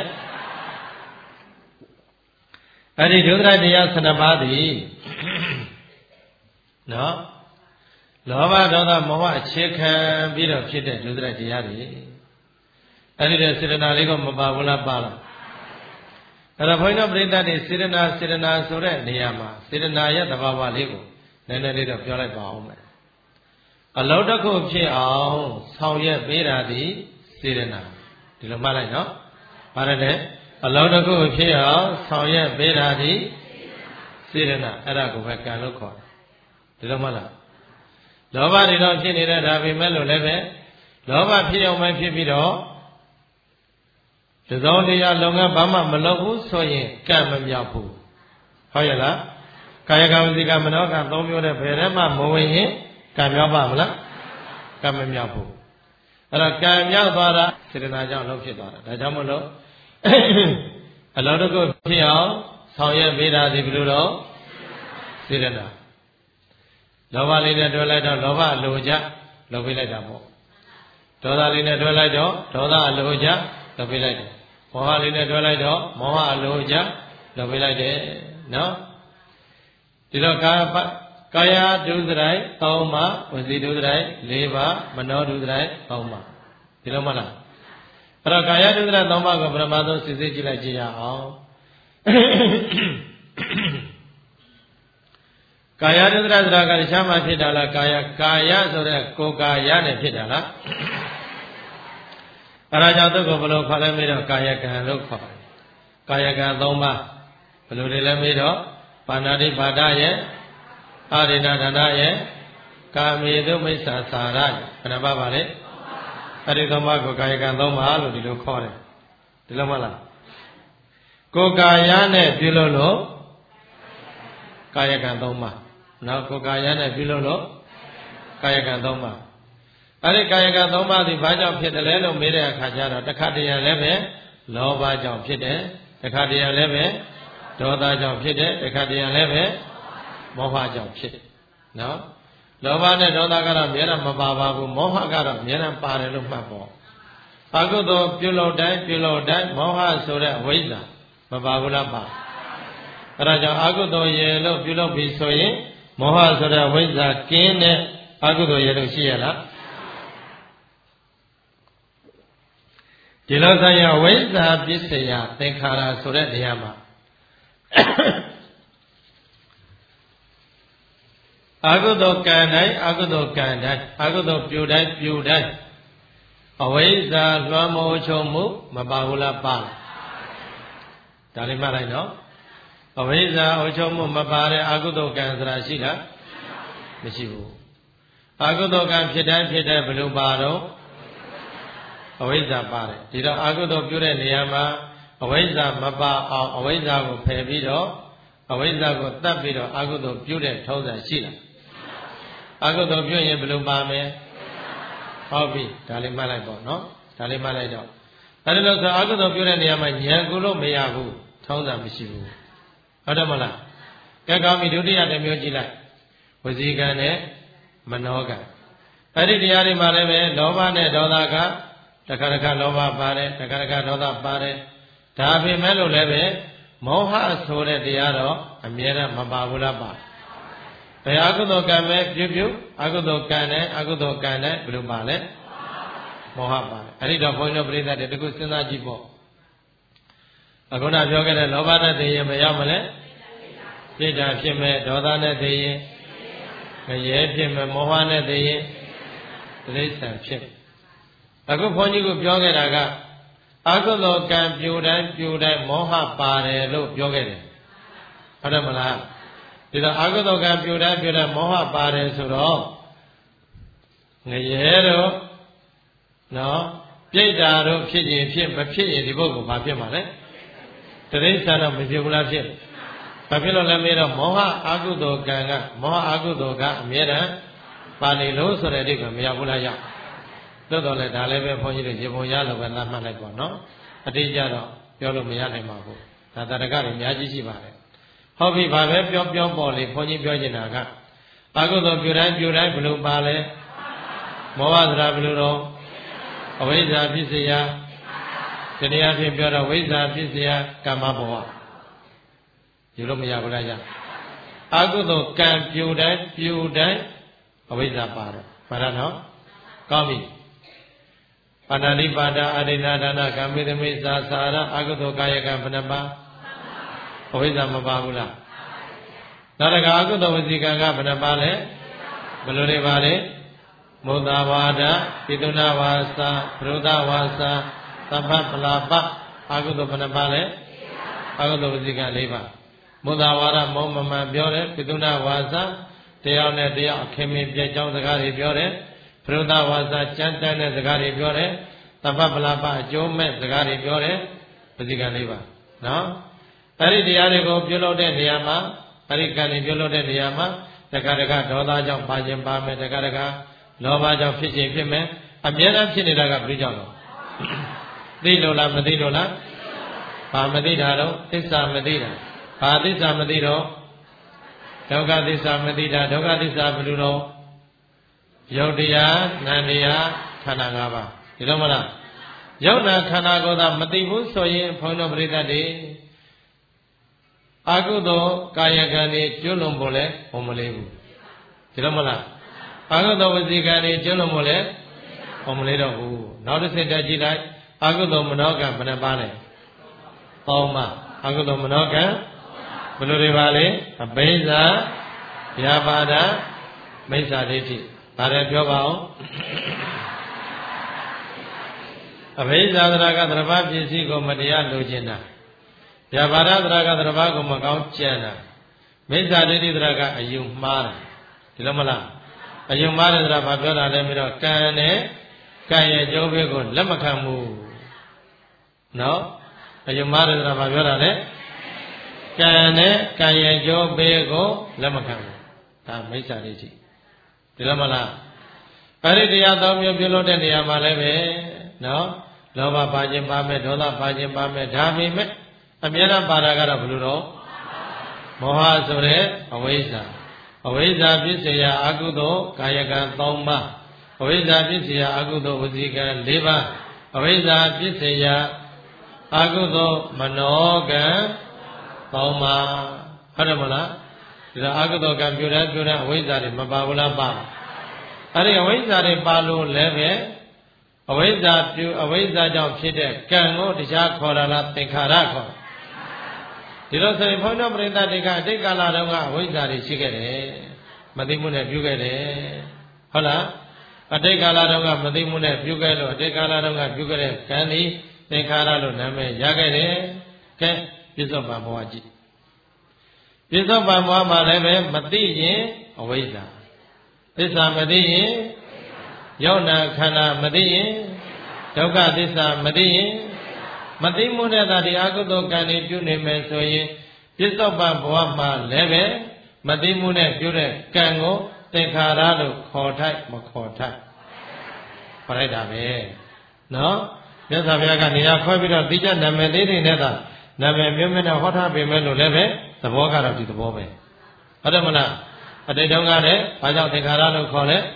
အဲ့ဒီဒုစရိုက်တရားဆယ်နှစ်ပါးသည်နော်လောဘဒေါသမောဟအခြေခံပြီးတော့ဖြစ်တဲ့ဒုစရိုက်တရားတွေအဲ့ဒီတဲ့စေတနာလေးကမပါဘူးလားပါလားအဲ့ဒါဘုန်းကြီးတို့ပြိဿတွေစေတနာစေတနာဆိုတဲ့နေရာမှာစေတနာရဲ့သဘာဝလေးကိုနည်းနည်းလေးတော့ပြောလိုက်ပါအောင်မယ်အလုံးတစ်ခုဖြစ်အောင်ဆောင်ရွက်ပေးတာဒီစေတနာဒီလိုမှတ်လိုက်နော်ဗါရတဲ့အလုံးတစ်ခုဖြစ်အောင်ဆောင်ရွက်ပေးတာဒီစေတနာအဲ့ဒါကိုပဲကံလို့ခေါ်တယ်ဒီလိုမှတ်လားလောဘတွေတော့ဖြစ်နေတဲ့ဒါပေမဲ့လို့လည်းပဲလောဘဖြစ်အောင်ပဲဖြစ်ပြီးတော့ဒီသောတရားလုံငန်းဘာမှမလုပ်ဘူးဆိုရင်ကံမမြောက်ဘူးဟုတ်ရဲ့လားကာယကံဝစီကံမနောကံသုံးမျိုးနဲ့ဘယ်ထဲမှမဝင်ရင်ကံမြောက်ပါမလားကံမမြောက်ဘူးအဲ့တော့ကံမြောက်သွားတာစေတနာကြောင့်လုံးဖြစ်သွားတာဒါကြောင့်မလို့အလောတုကိုဖြစ်အောင်ဆောင်ရွက်ပေးတာဒီဘယ်လိုတော့စေတနာလောဘလေးနဲ့တွဲလိုက်တော့လောဘအလိုကြလုပ်ပေးလိုက်တာပေါ့ဒေါသလေးနဲ့တွဲလိုက်တော့ဒေါသအလိုကြလုပ်ပေးလိုက်တယ်မောဟလေးနဲ့တွဲလိုက်တော့မောဟအလိုကြလုပ်ပေးလိုက်တယ်နော်ဒီတော့ကာကာယဒုစရိုက်သုံးပါးဝစီဒုစရိုက်လေးပါးမနောဒုစရိုက်သုံးပါးဒီလိုမလားအဲ့တော့ကာယဒုစရိုက်သုံးပါးကိုပရမတ်ဆုံးစစ်စစ်ကြည့်လိုက်ကြည့်ရအောင်ကာယဒုစရိုက်ဆိုတာကတခြားမှဖြစ်တာလားကာယကာယဆိုတဲ့ကိုယ်ကာယနဲ့ဖြစ်တာလားအဲ့ဒါကြောင့်သူကဘယ်လိုခေါ်လဲမေးတော့ကာယကံလို့ခေါ်တယ်ကာယကံသုံးပါးဘယ်လိုတွေလဲမေးတော့ပါဏာတိပါဒရဲ့အာရိဏဒါနရဲ့ကာမေတုမိစ္ဆာစာရဘယ်နှပါးပါလဲအဲ့ဒီသုံးပါးကိုကာယကံသုံးပါးလို့ဒီလိုခေါ်တယ်ဒီလိုမလားကိုယ်ကာယနဲ့ပြုလို့လို့ကာယကံသုံးပါးနောက်ကိုယ်ကာယနဲ့ပြုလို့လို့ကာယကံသုံးပါးအဲ့ဒီကာယကံသုံးပါးဒီဘာကြောင့်ဖြစ်တယ်လဲလို့မေးတဲ့အခါကျတော့တခါတရံလည်းပဲလောဘကြောင့်ဖြစ်တယ်တခါတရံလည်းပဲဒေါသကြောင့်ဖြစ်တယ်တခါတရံလည်းပဲမောဟကြောင့်ဖြစ်တယ်နော်လောဘနဲ့ဒေါသကတော့အများနဲ့မပါပါဘူးမောဟကတော့အများနဲ့ပါတယ်လို့မှတ်ပေါ့အကုသိုလ်ပြုလုပ်တိုင်းပြုလုပ်တိုင်းမောဟဆိုတဲ့အဝိဇ္ဇာမပါဘူးလားပါအဲ့ဒါကြောင့်အကုသိုလ်ရေလို့ပြုလုပ်ပြီးဆိုရင်မောဟဆိုတဲ့ဝိဇ္ဇာကင်းတဲ့အကုသိုလ်ရေလို့ရှိရလားဒီလိုဆိုင်ရာဝိဇ္ဇာပစ္စယသင်္ခါရဆိုတဲ့နေရာမှာအကုသိုလ်ကံတိုင်းအကုသိုလ်ကံတိုင်းအကုသိုလ်ပြုတိုင်းပြုတိုင်းအဝိဇ္ဇာလွှမ်းမိုးချုံမှုမပါဘူးလားပါဒါလေးမှတ်လိုက်နော်အဝိဇ္ဇာအချုံမှုမပါတဲ့အကုသိုလ်ကံဆိုတာရှိလားမရှိဘူးအကုသိုလ်ကံဖြစ်တိုင်းဖြစ်တဲ့ဘယ်လိုပါတော့အဝိဇ္ဇာပါတယ်ဒီတော့အကုသိုလ်ပြုတဲ့နေရာမှာအဝိဇ္ဇာမပါအောင်အဝိဇ္ဇာကိုဖယ်ပြီးတော့အဝိဇ္ဇာကိုတတ်ပြီးတော့အကုသိုလ်ပြုတဲ့ထုံးစံရှိလားအကုသိုလ်ပြုရင်ဘယ်လိုပါမလဲဟုတ်ပြီဒါလေးမှတ်လိုက်ပေါ့နော်ဒါလေးမှတ်လိုက်တော့အဲဒီလိုဆိုအကုသိုလ်ပြုတဲ့နေရာမှာဉာဏ်ကုလို့မရဘူးထုံးစံမရှိဘူးဟုတ်တယ်မလားကဲကောင်းပြီဒုတိယတစ်မျိုးကြည့်လိုက်ဝစီကံနဲ့မနောကံအဲ့ဒီတရားတွေမှာလည်းပဲလောဘနဲ့ဒေါသကတခါတခါလောဘပါတယ်တခါတခါဒေါသပါတယ်ဒါပေမဲ့လို့လည်းပဲမောဟဆိုတဲ့တရားတော့အမြဲတမ်းမပါဘူးလားပါဘယ်အကုသိုလ်ကံပဲပြုပြုအကုသိုလ်ကံနဲ့အကုသိုလ်ကံနဲ့ဘယ်လိုပါလဲမောဟပါတယ်အဲ့ဒီတော့ဘုန်းကြီးတို့ပြိဿတွေတခုစဉ်းစားကြည့်ပေါ့အခုနပြောခဲ့တဲ့လောဘနဲ့သိရင်မရောက်မလဲပြိတ္တာဖြစ်မဲ့ဒေါသနဲ့သိရင်ငရဲဖြစ်မဲ့မောဟနဲ့သိရင်တိရစ္ဆာန်ဖြစ်အခုဘုန်းကြီးကပြောခဲ့တာကအကုသိုလ်ကံပြိုတိုင်းပြိုတိုင်းမောဟပါတယ်လို့ပြောခဲ့တယ်ဟုတ်တယ်မလားဒီတော့အကုသိုလ်ကံပြိုတိုင်းပြိုတိုင်းမောဟပါတယ်ဆိုတော့ငရဲတော့နော်ပြိတ္တာတော့ဖြစ်ရင်ဖြစ်မဖြစ်ရင်ဒီဘုတ်ကဘာဖြစ်မှာလဲတိရစ္ဆာန်တော့မဖြစ်ဘူးလားဖြစ်ဘာဖြစ်လို့လဲမေးတော့မောဟအကုသိုလ်ကံကမောဟအကုသိုလ်ကအမြဲတမ်းပါနေလို့ဆိုတဲ့အိဗယ်မရောက်ဘူးလားရောက်သို့တော်လည်းဒါလည်းပဲဘုန်းကြီးတို့ရေပုံရလို့ပဲသတ်မှတ်လိုက်ပါနော်အတိအကျတော့ပြောလို့မရနိုင်ပါဘူးဒါတရကတွေအများကြီးရှိပါတယ်ဟောပြီဘာပဲပြောပြောပေါ်လေဘုန်းကြီးပြောနေတာကအကုသိုလ်ပြုတိုင်းပြုတိုင်းဘယ်လိုပါလဲမောဟသရာဘယ်လိုတော့အဝိဇ္ဇာဖြစ်เสียဒီတရားဖြင့်ပြောတော့ဝိဇ္ဇာဖြစ်เสียကမ္မဘဝယူလို့မရဘူးလားရအကုသိုလ်ကံပြုတိုင်းပြုတိုင်းအဝိဇ္ဇာပါတယ်ပါရနော်ကောင်းပြီပါဏာတိပါဒအာရိဏဒါနကံမေသမိသာစာရအကုသိုလ်ကာယကံဘယ်နှပါအဝိဇ္ဇာမပါဘူးလားနောက်တကအကုသိုလ်ဝစီကံကဘယ်နှပါလဲဘယ်လိုတွေပါလဲမုဒ္ဒဝါဒပိတုဏဝါစာပရုဒဝါစာသဗ္ဗပလာပအကုသိုလ်ဘယ်နှပါလဲအကုသိုလ်ဝစီကံ၄ပါးမုဒ္ဒဝါဒမောမမှန်ပြောတယ်ပိတုဏဝါစာတရားနဲ့တရားအခင်မင်းပြည့်ကြောင်းစကားတွေပြောတယ်ပရုဒဝါစာကြမ်းတမ်းတဲ့စကားတွေပြောတယ်သဗ္ဗပလာပအကျိုးမဲ့စကားတွေပြောတယ်ဝစီကံ၄ပါးနော်အဲ့ဒီတရားတွေကိုပြုလုပ်တဲ့နေရာမှာအဲ့ဒီကံတွေပြုလုပ်တဲ့နေရာမှာတခါတခါဒေါသကြောင့်ပါခြင်းပါမယ်တခါတခါလောဘကြောင့်ဖြစ်ခြင်းဖြစ်မယ်အမြဲတမ်းဖြစ်နေတာကဘယ်လိုကြောင့်လဲသိလို့လားမသိလို့လားဘာမသိတာတော့သစ္စာမသိတာဘာသစ္စာမသိတော့ဒုက္ခသစ္စာမသိတာဒုက္ခသစ္စာဘယ်လိုတော့ယုတ်တရားနံတရားခန္ဓာ၅ပါးဒီလိုမလားယုတ်နာခန္ဓာကိုယ်သာမသိဘူးဆိုရင်ဘုန်းတော်ပရိသတ်တွေအကုသိုလ်ကာယကံတွေကျွလွန်ဖို့လဲဘုံမလေးဘူးဒီလိုမလားအကုသိုလ်ဝစီကံတွေကျွလွန်ဖို့လဲဘုံမလေးတော့ဘူးနောက်တစ်ဆက်တက်ကြည့်လိုက်အကုသိုလ်မနောကံဘယ်နှပါလဲသုံးပါအကုသိုလ်မနောကံဘယ်လိုတွေပါလဲအဘိဇာဗျာပါဒမိစ္ဆာဒိဋ္ဌိဒါလည်းပြောပါအောင်အဘိဇာသရကသရဘာပစ္စည်းကိုမတရားလိုချင်တာဗျာပါဒသရကသရဘာကိုမကောင်းကြံတာမိစ္ဆာဒိဋ္ဌိသရကအယုံမှားတာဒီလိုမလားအယုံမှားတဲ့သရဘာပြောတာလဲပြီးတော့ကံနဲ့ကံရဲ့ကျိုးပေးကိုလက်မခံဘူးနော်အယုံမှားတဲ့သရဘာပြောတာလဲကံနဲ့ကံရဲ့ကျိုးပေးကိုလက်မခံဘူးဒါမိစ္ဆာဒိဋ္ဌိဒီလိုမလားအဲ့ဒီတရားသုံးမျိုးပြုလုပ်တဲ့နေရာမှာလည်းပဲနော်လောဘပါခြင်းပါမယ်ဒေါသပါခြင်းပါမယ်ဒါပေမဲ့အမြဲတမ်းပါတာကတော့ဘယ်လိုတော့မောဟဆိုတဲ့အဝိဇ္ဇာအဝိဇ္ဇာဖြစ်เสียအကုသိုလ်ကာယကံ၃ပါးအဝိဇ္ဇာဖြစ်เสียအကုသိုလ်ဝစီကံ၄ပါးအဝိဇ္ဇာဖြစ်เสียအကုသိုလ်မနောကံ၃ပါးဟုတ်တယ်မလားဒီတော့အကုသိုလ်ကံပြုတဲ့ပြုတဲ့အဝိဇ္ဇာတွေမပါဘူးလားပါအဲ့ဒီအဝိဇ္ဇာတွေပါလို့လည်းပဲအဝိဇ္ဇာပြုအဝိဇ္ဇာကြောင့်ဖြစ်တဲ့ကံကိုတရားခေါ်တာလားသင်္ခါရခေါ်ဒီလိုဆိုရင်ဘုန်းတော်ပရိသတ်တွေကအတိတ်ကာလတုန်းကအဝိဇ္ဇာတွေရှိခဲ့တယ်မသိမှုနဲ့ပြုခဲ့တယ်ဟုတ်လားအတိတ်ကာလတုန်းကမသိမှုနဲ့ပြုခဲ့လို့အတိတ်ကာလတုန်းကပြုခဲ့တဲ့ကံဒီသင်္ခါရလို့နာမည်ရခဲ့တယ်ကဲပြစ္ဆုတ်ပံဘဝကြည့်ပြစ္ဆုတ်ပံဘဝမှာလည်းပဲမသိရင်အဝိဇ္ဇာသစ္စာမသိရင်ယောနာခန္ဓာမသိရင်ဒုက္ခသစ္စာမသိရင်မသိမှုနဲ့သာဒီအကုသိုလ်ကံတွေပြုနေမယ်ဆိုရင်ပြစ္ဆုတ်ပံဘဝမှာလည်းပဲမသိမှုနဲ့ပြုတဲ့ကံကိုသင်္ခါရလို့ခေါ်ထိုက်မခေါ်ထိုက်ခေါ်လိုက်တာပဲနော်မြတ်စွာဘုရားကနေရာခွဲပြီးတော့တိကျနာမည်လေးတွေနဲ့သာနာမည်မျိုးမျိုးနဲ့ဟောထားပေမဲ့လို့လည်းပဲသဘောကတော့ဒီသဘောပဲဟုတ်တယ်မလားအတိတ်တုန်းကလည်းဘာကြောင့်သင်္ခါရလို့ခေါ်လဲ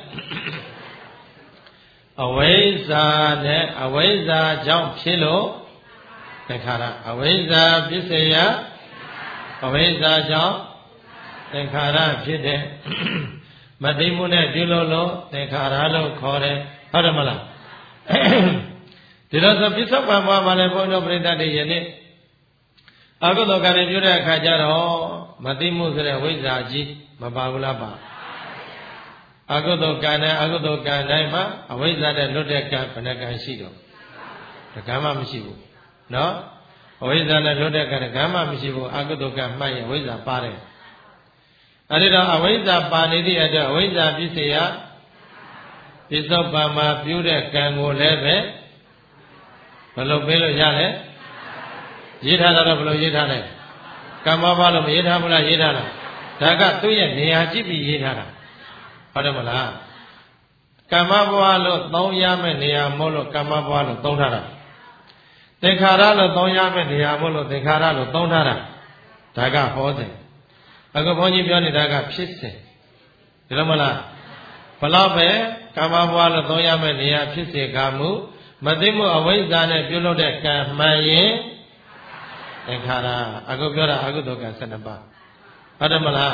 အဝိဇ္ဇာနဲ့အဝိဇ္ဇာကြောင့်ဖြစ်လို့သင်္ခါရအဝိဇ္ဇာပစ္စယအဝိဇ္ဇာကြောင့်သင်္ခါရဖြစ်တဲ့မသိမှုနဲ့ပြုလို့လို့သင်္ခါရလို့ခေါ်တယ်ဟုတ်တယ်မလားဒီလိုဆိုပြစ္ဆုတ်ပံဘဝမှာလည်းဘုန်းတော်ပရိသတ်တွေယနေ့အကုသိုလ်ကံတွေပြုတဲ့အခါကျတော့မသိမှုဆိုတဲ့ဝိဇ္ဇာကြီးမပါဘူးလားပါအကုသိုလ်ကံနဲ့အကုသိုလ်ကံတိုင်းမှာအဝိဇ္ဇာနဲ့လွတ်တဲ့ကံဘယ်နှကံရှိတော့တကံမှမရှိဘူးနော်အဝိဇ္ဇာနဲ့လွတ်တဲ့ကံတကံမှမရှိဘူးအကုသိုလ်ကံမှတ်ရင်အဝိဇ္ဇာပါတယ်အဲဒီတော့အဝိဇ္ဇာပါနေသည့်အတွက်အဝိဇ္ဇာပစ္စယပြစ္ဆုတ်ပံမှာပြုတဲ့ကံကိုလည်းပဲဘယ်လိုပေးလို့ရလဲရေးထားတာတော့ဘယ်လိုရေးထားလဲကမ္မဘာလို့မရေးထားဘူးလားရေးထားလားဒါကသူ့ရဲ့နေရာကြည့်ပြီးရေးထားတာဟုတ်တယ်မလားကမ္မဘဝလို့သုံးရမယ့်နေရာမို့လို့ကမ္မဘဝလို့သုံးထားတာသင်္ခါရလို့သုံးရမယ့်နေရာမို့လို့သင်္ခါရလို့သုံးထားတာဒါကဟောတယ်အခုဘုန်းကြီးပြောနေတာကဖြစ်စဉ်ဒီလိုမလားဘလောက်ပဲကာမဘဝလို့သုံးရမယ့်နေရာဖြစ်စေကာမူမသိမှုအဝိဇ္ဇာနဲ့ပြုလုပ်တဲ့ကံမှန်ရင်သင်္ခါရအခုပြောတာအကုသိုလ်ကံ၁၂ပါးဟုတ်တယ်မလား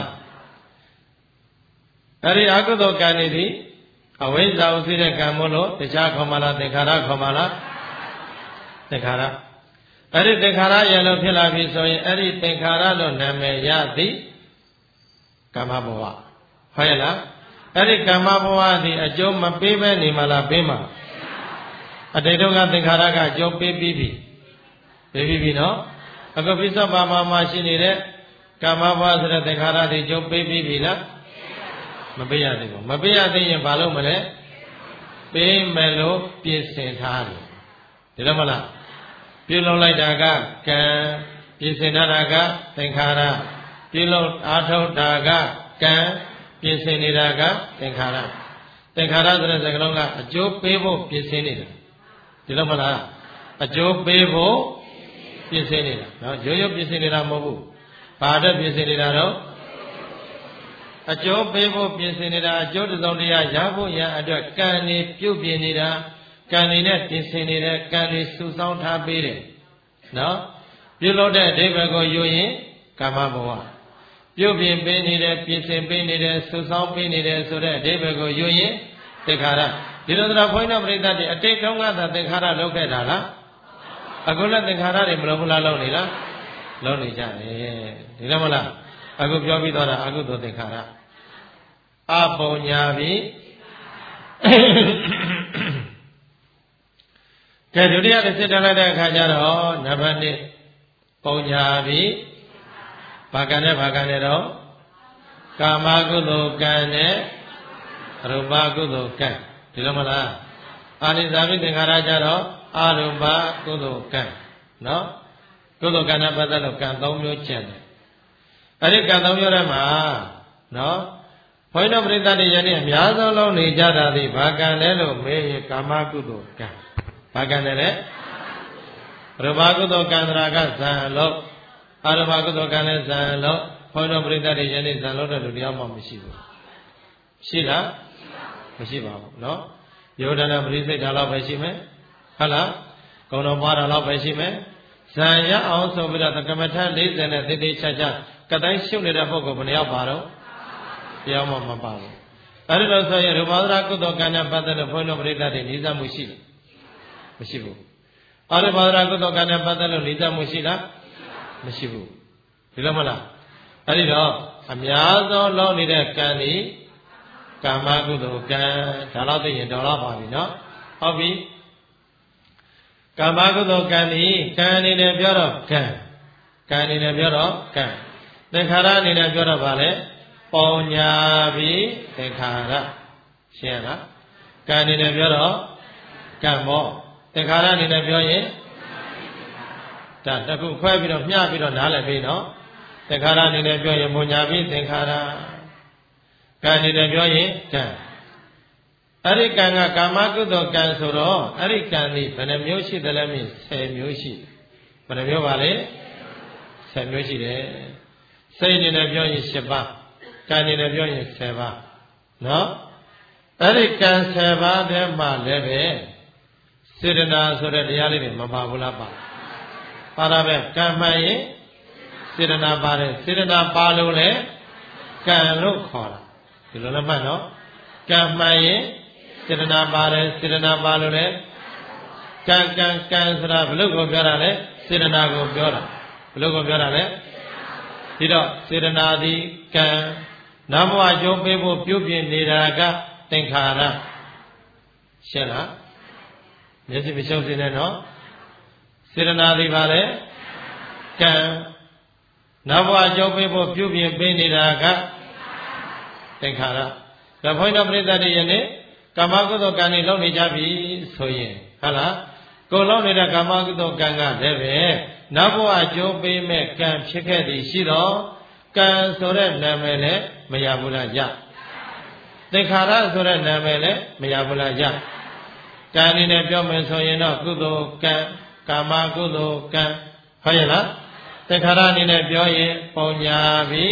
အဲ့ဒီအကုသိုလ်ကံနေသည်အဝိဇ္ဇာဥသိတဲ့ကံမို့လို့တခြားခေါ်မှလားသင်္ခါရခေါ်မှလားသင်္ခါရအဲ့ဒီသင်္ခါရရလို့ဖြစ်လာပြီဆိုရင်အဲ့ဒီသင်္ခါရလို့နာမည်ရသည်ကာမဘဝဟုတ်ရဲ့လားအဲ့ဒီကာမဘဝသည်အကျိုးမပေးဘဲနေမှလားပေးမှာအတိတ်တုန်းကသင်္ခါရကအကျိုးပေးပြီးပြီပေးပြီးပြီနော်အခုပိဿပါပါမှာရှိနေတဲ့ကာမဘဝဆိုတဲ့သင်္ခါရတွေအကျိုးပေးပြီးပြီလားမပေးရသေးဘူးမပေးရသေးရင်ဘာလို့မလဲပေးမယ်လို့ပြင်ဆင်ထားတယ်ဒီလိုမလားပြုလုပ်လိုက်တာကကံပြင်ဆင်ထားတာကသင်္ခါရပြုလုပ်အားထုတ်တာကကံပြင်ဆင်နေတာကသင်္ခါရသင်္ခါရဆိုတဲ့စကားလုံးကအကျိုးပေးဖို့ပြင်ဆင်နေတာဒီလိုမလားအကျိုးပေးဖို့ပြင်ဆင်နေတာနော်ရိုးရိုးပြင်ဆင်နေတာမဟုတ်ဘူးဘာအတွက်ပြင်ဆင်နေတာတော့အကျိုးပေးဖို့ပြင်ဆင်နေတာအကျိုးတစ်စုံတရာရဖို့ရန်အတွက်ကံနေပြုတ်ပြင်နေတာကံနေနဲ့ပြင်ဆင်နေတဲ့ကံနေစုဆောင်းထားပေးတယ်နော်ပြုလို့တဲ့အဓိပ္ပာယ်ကိုယူရင်ကာမဘဝပြုတ်ပြင်ပေးနေတယ်ပြင်ဆင်ပေးနေတယ်စုဆောင်းပေးနေတယ်ဆိုတဲ့အဓိပ္ပာယ်ကိုယူရင်သင်္ခါရဒီလိုသလားဘုန်းကြီးတို့ပြိဿတွေအတိတ်တုန်းကသာသင်္ခါရလောက်ခဲ့တာလားအခုလည်းသင်္ခါရတွေမလုံးဘူးလားလုံးနေလားလုံးနေကြတယ်ဒီလိုမလားအခုပြောပြီးတော့တာအကုသိုလ်သင်္ခါရအပုံညာပြီကဲဒုတိယတစ်စစ်တလိုက်တဲ့အခါကျတော့နံပါတ်တစ်ပုံညာပြီဘာကံနဲ့ဘာကံနဲ့တော့ကာမကုသိုလ်ကံနဲ့ရူပကုသိုလ်ကံဒီလိုမလားအာနိသမိသင်္ခါရကြတော့အရူပကုသိုလ်ကံနော်ကုသိုလ်ကံနဲ့ပတ်သက်လို့ကံ၃မျိုးကျင့်တယ်အဲ့ဒီကံ၃မျိုးထဲမှာနော်ဘုန်းတော်ပရိသတ်တွေယနေ့အများဆုံးလုံးနေကြတာဒီဘာကံလဲလို့မေးရင်ကာမကုသိုလ်ကံဘာကံလဲလဲရူပကုသိုလ်ကံတရာကဇံလို့အရူပကုသိုလ်ကံလည်းဇံလို့ဘုန်းတော်ပရိသတ်တွေယနေ့ဇံလို့တဲ့လူတယောက်မှမရှိဘူးရှိလားမရှိပါဘူးနော်ယောဒနာပရိစိတ်ဓာတ်လောက်ပဲရှိမယ်ဟုတ်လားကုံတော်ပွားတာလောက်ပဲရှိမယ်ဇံရအောင်ဆိုပြီးတော့ကမ္မထ၄၀နဲ့တိတိကျကျကတိုင်းရှုပ်နေတဲ့ပုဂ္ဂိုလ်ဘယ်နှယောက်ပါတော့တရားမှမပါဘူးအဲ့ဒီလိုဆိုရင်ရူပဒရာကုသိုလ်ကံနဲ့ပတ်သက်လို့ဘုန်းတော်ပရိသတ်တွေနေသမှုရှိလားမရှိဘူးအရူပဒရာကုသိုလ်ကံနဲ့ပတ်သက်လို့နေသမှုရှိလားမရှိဘူးဒီလိုမလားအဲ့ဒီတော့အများဆုံးလုံးနေတဲ့ကံဒီကာမကုသိုလ်ကံဒါတော့သိရင်တော်တော့ပါပြီနော်ဟုတ်ပြီကာမကုသိုလ်ကံဒီကံအနေနဲ့ပြောတော့ကံကံအနေနဲ့ပြောတော့ကံသင်္ခါရအနေနဲ့ပြောတော့ဗာလဲပုံညာပြီသင်္ခါရရှင်းလားကံအနေနဲ့ပြောတော့ကံမောသင်္ခါရအနေနဲ့ပြောရင်ဒါတခုခွဲပြီးတော့မျှပြီးတော့နားလည်ပြီနော်သင်္ခါရအနေနဲ့ပြောရင်ပုံညာပြီသင်္ခါရကံအနေနဲ့ပြောရင်ကံအဲ့ဒီကံကကာမကုသိုလ်ကံဆိုတော့အဲ့ဒီကံဒီဘယ်နှမျိုးရှိသလဲမင်း၁၀မျိုးရှိဘယ်နှမျိုးပါလဲ၁၀မျိုးရှိတယ်စိတ်အနေနဲ့ပြောရင်၈ပါးကံအနေနဲ့ပြောရင်၁၀ပါးနော်အဲ့ဒီကံ၁၀ပါးထဲမှာလည်းပဲစေတနာဆိုတဲ့တရားလေးတွေမပါဘူးလားပါပါတာပဲကံမှန်ရင်စေတနာပါတယ်စေတနာပါလို့လေကံလို့ခေါ်တာဒီလိုလည်းမှတ်နော်ကံမှန်ရင်စေတနာပါတယ်စေတနာပါလို့လေကံကံကံဆိုတာဘလို့ကိုပြောတာလဲစေတနာကိုပြောတာဘလို့ကိုပြောတာလဲဒီတော့စေတနာသည်ကံနောက်ဘဝကျိုးပေးဖို့ပြုပြင်နေတာကသင်္ခါရရှင်းလားမျက်စိမရှုပ်စေနဲ့နော်စေတနာသည်ပါလေကံနောက်ဘဝကျိုးပေးဖို့ပြုပြင်ပေးနေတာကသင်္ခါရဒါဘုန်းတော်ပရိသတ်တွေယနေ့ကာမကုသိုလ်ကံတွေလုပ်နေကြပြီဆိုရင်ဟုတ်လားကိုယ်လုပ်နေတဲ့ကာမကုသိုလ်ကံကလည်းပဲနောက်ဘဝကျိုးပေးမဲ့ကံဖြစ်ခဲ့သည်ရှိတော့ကံဆိုတဲ့နာမည်လည်းမရဘူးလားရသင်္ခါရဆိုတဲ့နာမည်လည်းမရဘူးလားရကံအနေနဲ့ပြောမယ်ဆိုရင်တော့ကုသိုလ်ကံကာမကုသိုလ်ကံဟုတ်ရဲ့လားသင်္ခါရအနေနဲ့ပြောရင်ပုံညာပြီ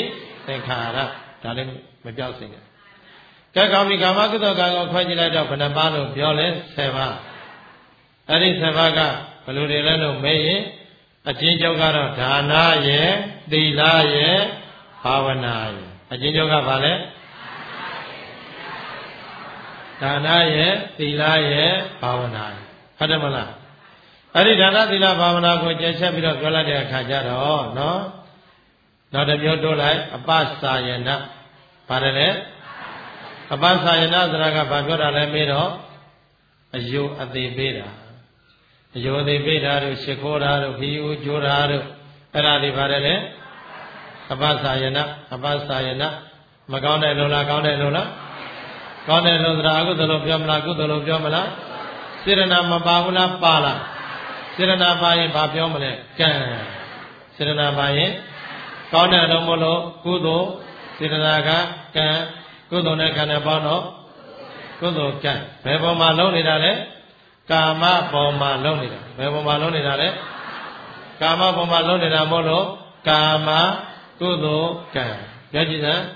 သင်္ခါရဒါလည်းမပြောက်စေနဲ့ကဲကောင်းပြီကာမကုသိုလ်ကံကိုခွဲကြည့်လိုက်တော့ဘယ်နှပါးလို့ပြောလဲဆယ်ပါးအဲ့ဒီဆယ်ပါးကဘယ်လိုတွေလဲလို့မေးရင်အချင်းချုပ်ကတော့ဒါနရဲ့သီလရဲ့ဘာဝနာရဲ့အချင်းချုပ်ကဘာလဲဒါနရဲ့သီလရဲ့ဘာဝနာရဲ့ဟုတ်တယ်မလားအဲ့ဒီဒါနသီလဘာဝနာကိုကျက်ချက်ပြီးတော့ပြောလိုက်တဲ့အခါကျတော့နော်နောက်တစ်မျိုးတိုးလိုက်အပ္ပစာယနာပါတယ်လေအပ္ပစာယနာဆိုတာကဘာပြောတာလဲမေးတော့အယုအသေးပေးတာအယုအသေးပေးတာတို့ရှ िख ိုးတာတို့ခီးဦးကျိုးတာတို့အဲ့ဒါတွေပါတယ်လေအပ္ပစာယနာအပ္ပစာယနာမကောင်းတဲ့လို့လားကောင်းတဲ့လို့လားကောင်းတဲ့လို့ဆိုတာအကုသိုလ်လို့ပြောမလားကုသိုလ်လို့ပြောမလားစေရနာမပါဘူးလားပါလားစေရနာပါရင်ဘာပြောမလဲကံစေရနာပါရင်ကောင်းတဲ့လို့မလို့ကုသိုလ်စေရနာကကံကုသိုလ်နဲ့ကံနဲ့ပေါင်းတော့ကုသိုလ်ကံဘယ်ပေါ်မှာလုံးနေတာလဲကာမပေါ်မှာလုံးနေတာဘယ်ပေါ်မှာလုံးနေတာလဲကာမပေါ်မှာလုံးနေတာမို့လို့ကာမကုသိုလ်ကံပြောကြည့်စမ်း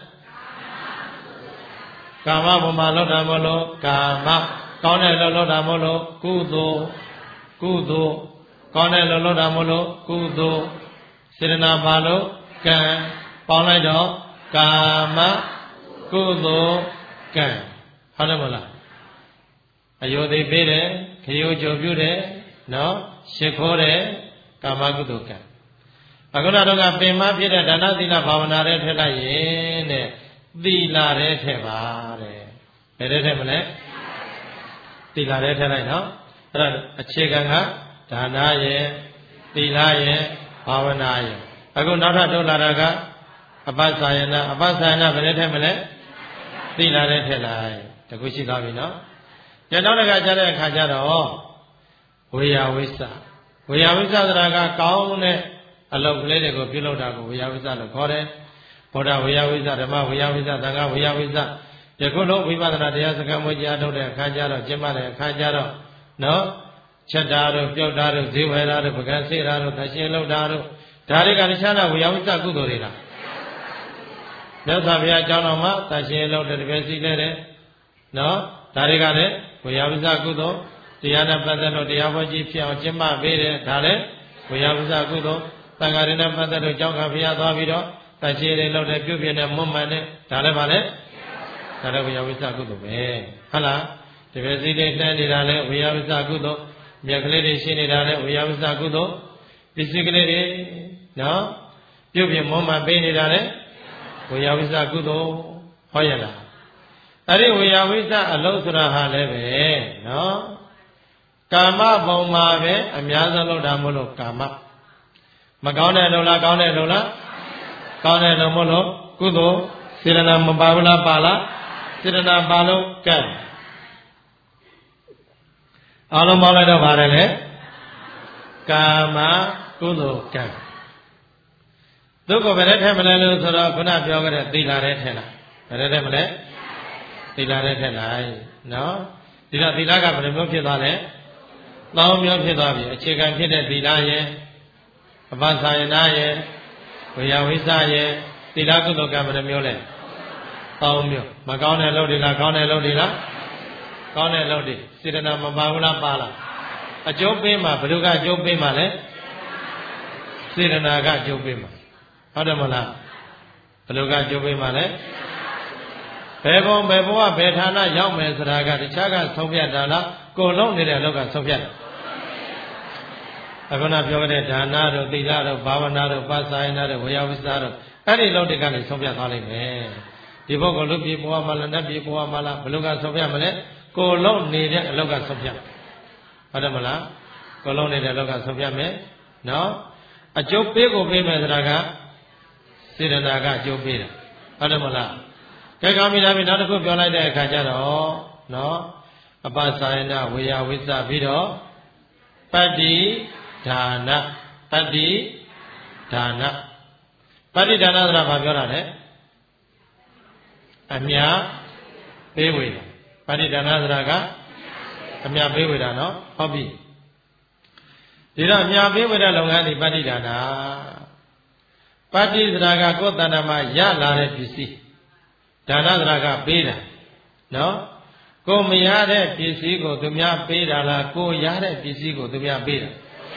ကာမပေါ်မှာလုံးတာမို့လို့ကာမကောင်းတဲ့လို့လုံးတာမို့လို့ကုသိုလ်ကုသိုလ်ကောင်းတဲ့လို့လုံးတာမို့လို့ကုသိုလ်စေရနာပါလို့ကံပေါင်းလိုက်တော့ကာမကုသိုလ်ကံဟုတ်တယ်မလားအယုသိပေးတယ်ခရီးကြုံပြုတယ်နော်ရှ िख ိုးတယ်ကာမကုသိုလ်ကံအခုနောက်တော့ကပင်မဖြစ်တဲ့ဒါနသီလဘာဝနာတွေထည့်လိုက်ရင်တဲ့သီလတွေထည့်ပါတဲ့ဘယ်တွေထည့်မလဲသီလတွေထည့်လိုက်နော်အဲ့ဒါအခြေခံကဒါနရဲ့သီလရဲ့ဘာဝနာရဲ့အခုနောက်ထပ်တိုးလာတာကအပ္ပစာယနာအပ္ပစာယနာဘယ်နဲ့ထည့်မလဲသီလနဲ့ထည့်လိုက်တခုရှိသွားပြီနော်ညနောက်တစ်ခါကြားတဲ့အခါကျတော့ဝေယဝိစ္စဝေယဝိစ္စဆိုတာကကောင်းတဲ့အလုပ်ကလေးတွေကိုပြုလုပ်တာကိုဝေယဝိစ္စလို့ခေါ်တယ်ဗုဒ္ဓဝေယဝိစ္စဓမ္မဝေယဝိစ္စသံဃာဝေယဝိစ္စယခုလုံးဝိပဿနာတရားစကားမွေးကြားထုတ်တဲ့အခါကျတော့ကျင့်မှတဲ့အခါကျတော့နော်ချက်တာတို့ပြုတ်တာတို့ဈေးဝယ်တာတို့ပကံစေတာတို့သရှင်လုပ်တာတို့ဒါတွေကတခြားတော့ဝေယဝိစ္စကုသိုလ်တွေလားမြတ်စွာဘုရားအကြောင်းတော်မှာသရှင်လုပ်တဲ့တပည့်စီလဲတယ်နော်ဒါတွေကလည်းဝေယဝိစ္စကုသိုလ်တရားနဲ့ပတ်သက်လို့တရားဟောကြီးဖြစ်အောင်ကျင့်ပပေးတယ်ဒါလည်းဝေယဝိစ္စကုသိုလ်သံဃာတွေနဲ့ပတ်သက်လို့ကြောင်းကဘုရားသွားပြီးတော့သရှင်တွေလုပ်တဲ့ပြုပြတဲ့မွတ်မှန်တဲ့ဒါလည်းပါလေဒါလည်းဝေယဝိစ္စကုသိုလ်ပဲဟုတ်လားတပည့်စီတွေနှမ်းနေတာလည်းဝေယဝိစ္စကုသိုလ်မြက်ကလေးတွေရှင်းနေတာလည်းဝေယဝိစ္စကုသိုလ်ပစ္စည်းကလေးတွေနော်ပြုပြမွတ်မှန်ပေးနေတာလည်းဝေယဝိစ္စကုသိုလ်ဟောရလားအဲ့ဒီဝေယဝိစ္စအလုံးဆိုတာဟာလည်းပဲနော်ကာမပုံမှာပဲအများဆုံးလုပ်တာမို့လို့ကာမမကောင်းတဲ့လုံလားကောင်းတဲ့လုံလားကောင်းတဲ့လုံမို့လို့ကုသိုလ်စေရနာမပါဘူးလားပါလားစေရနာပါလို့ကဲအားလုံးပေါင်းလိုက်တော့ပါတယ်လေကာမကုသိုလ်ကံဒုက္ခဘယ်နဲ့ထည့်မလဲလို့ဆိုတော့ခုနပြောခဲ့တဲ့သီလနဲ့ထည့်လိုက်ဘယ်နဲ့ထည့်မလဲသီလနဲ့ထည့်လိုက်နော်ဒီတော့သီလကဘယ်လိုမျိုးဖြစ်သွားလဲသုံးမျိုးဖြစ်သွားပြီအခြေခံဖြစ်တဲ့သီလရဲ့အပ္ပစာယနာရဲ့ဝေယဝိစ္စရဲ့သီလကုသိုလ်ကဘယ်လိုမျိုးလဲသုံးမျိုးမကောင်းတဲ့လုပ်တွေလားကောင်းတဲ့လုပ်တွေလားကောင်းတဲ့လုပ်တွေစေတနာမပါဘူးလားပါလားအကျိုးပေးမှာဘယ်သူကအကျိုးပေးမှာလဲစေတနာကအကျိုးပေးမှာဟုတ်တယ်မလားဘယ်သူကအကျိုးပေးမှာလဲဘယ်ဘုံဘယ်ဘဝဘယ်ဌာနရောက်မယ်ဆိုတာကတခြားကဆုံးဖြတ်တာလားကိုယ်လုံးနေတဲ့အလောက်ကဆုံးဖြတ်တာအခုနပြောခဲ့တဲ့ဒါနတို့သီလတို့ဘာဝနာတို့ပါစာယနာတို့ဝေယဝိစ္စတို့အဲ့ဒီလောက်တွေကနေဆုံးဖြတ်သွားလိမ့်မယ်ဒီဘုတ်ကလူပြေဘဝမှာလည်းနတ်ပြေဘဝမှာလားဘယ်လိုကဆုံးဖြတ်မလဲကိုယ်လုံးနေတဲ့အလောက်ကဆုံးဖြတ်ဟုတ်တယ်မလားကိုယ်လုံးနေတဲ့အလောက်ကဆုံးဖြတ်မယ်နော်အကျိုးပေးကိုပေးမယ်ဆိုတာကစေတနာကအကျိုးပေးတာဟုတ်တယ်မလားကဲကောင်းပြီဒါပြီနောက်တစ်ခုပြောလိုက်တဲ့အခါကျတော့နော်အပ္ပစာယနာဝေယဝိစ္စပြီးတော့ပတ္တိဒါနပတ္တိဒါနပတ္တိဒါနဆိုတာဘာပြောတာလဲအမြပေးဝေတာပတ္တိဒါနဆိုတာကအမြပေးဝေတာနော်ဟုတ်ပြီဒီတော့အမြပေးဝေတဲ့လုပ်ငန်းဒီပတ္တိဒါနပတ္တိသရာကကိုယ်တဏ္ဍာမှာရလာတဲ့ပစ္စည်းဒါနသရာကပေးတာနော်ကိုမရတဲ့ပစ္စည်းကိုသူများပေးတာလားကိုရတဲ့ပစ္စည်းကိုသူများပေးတာ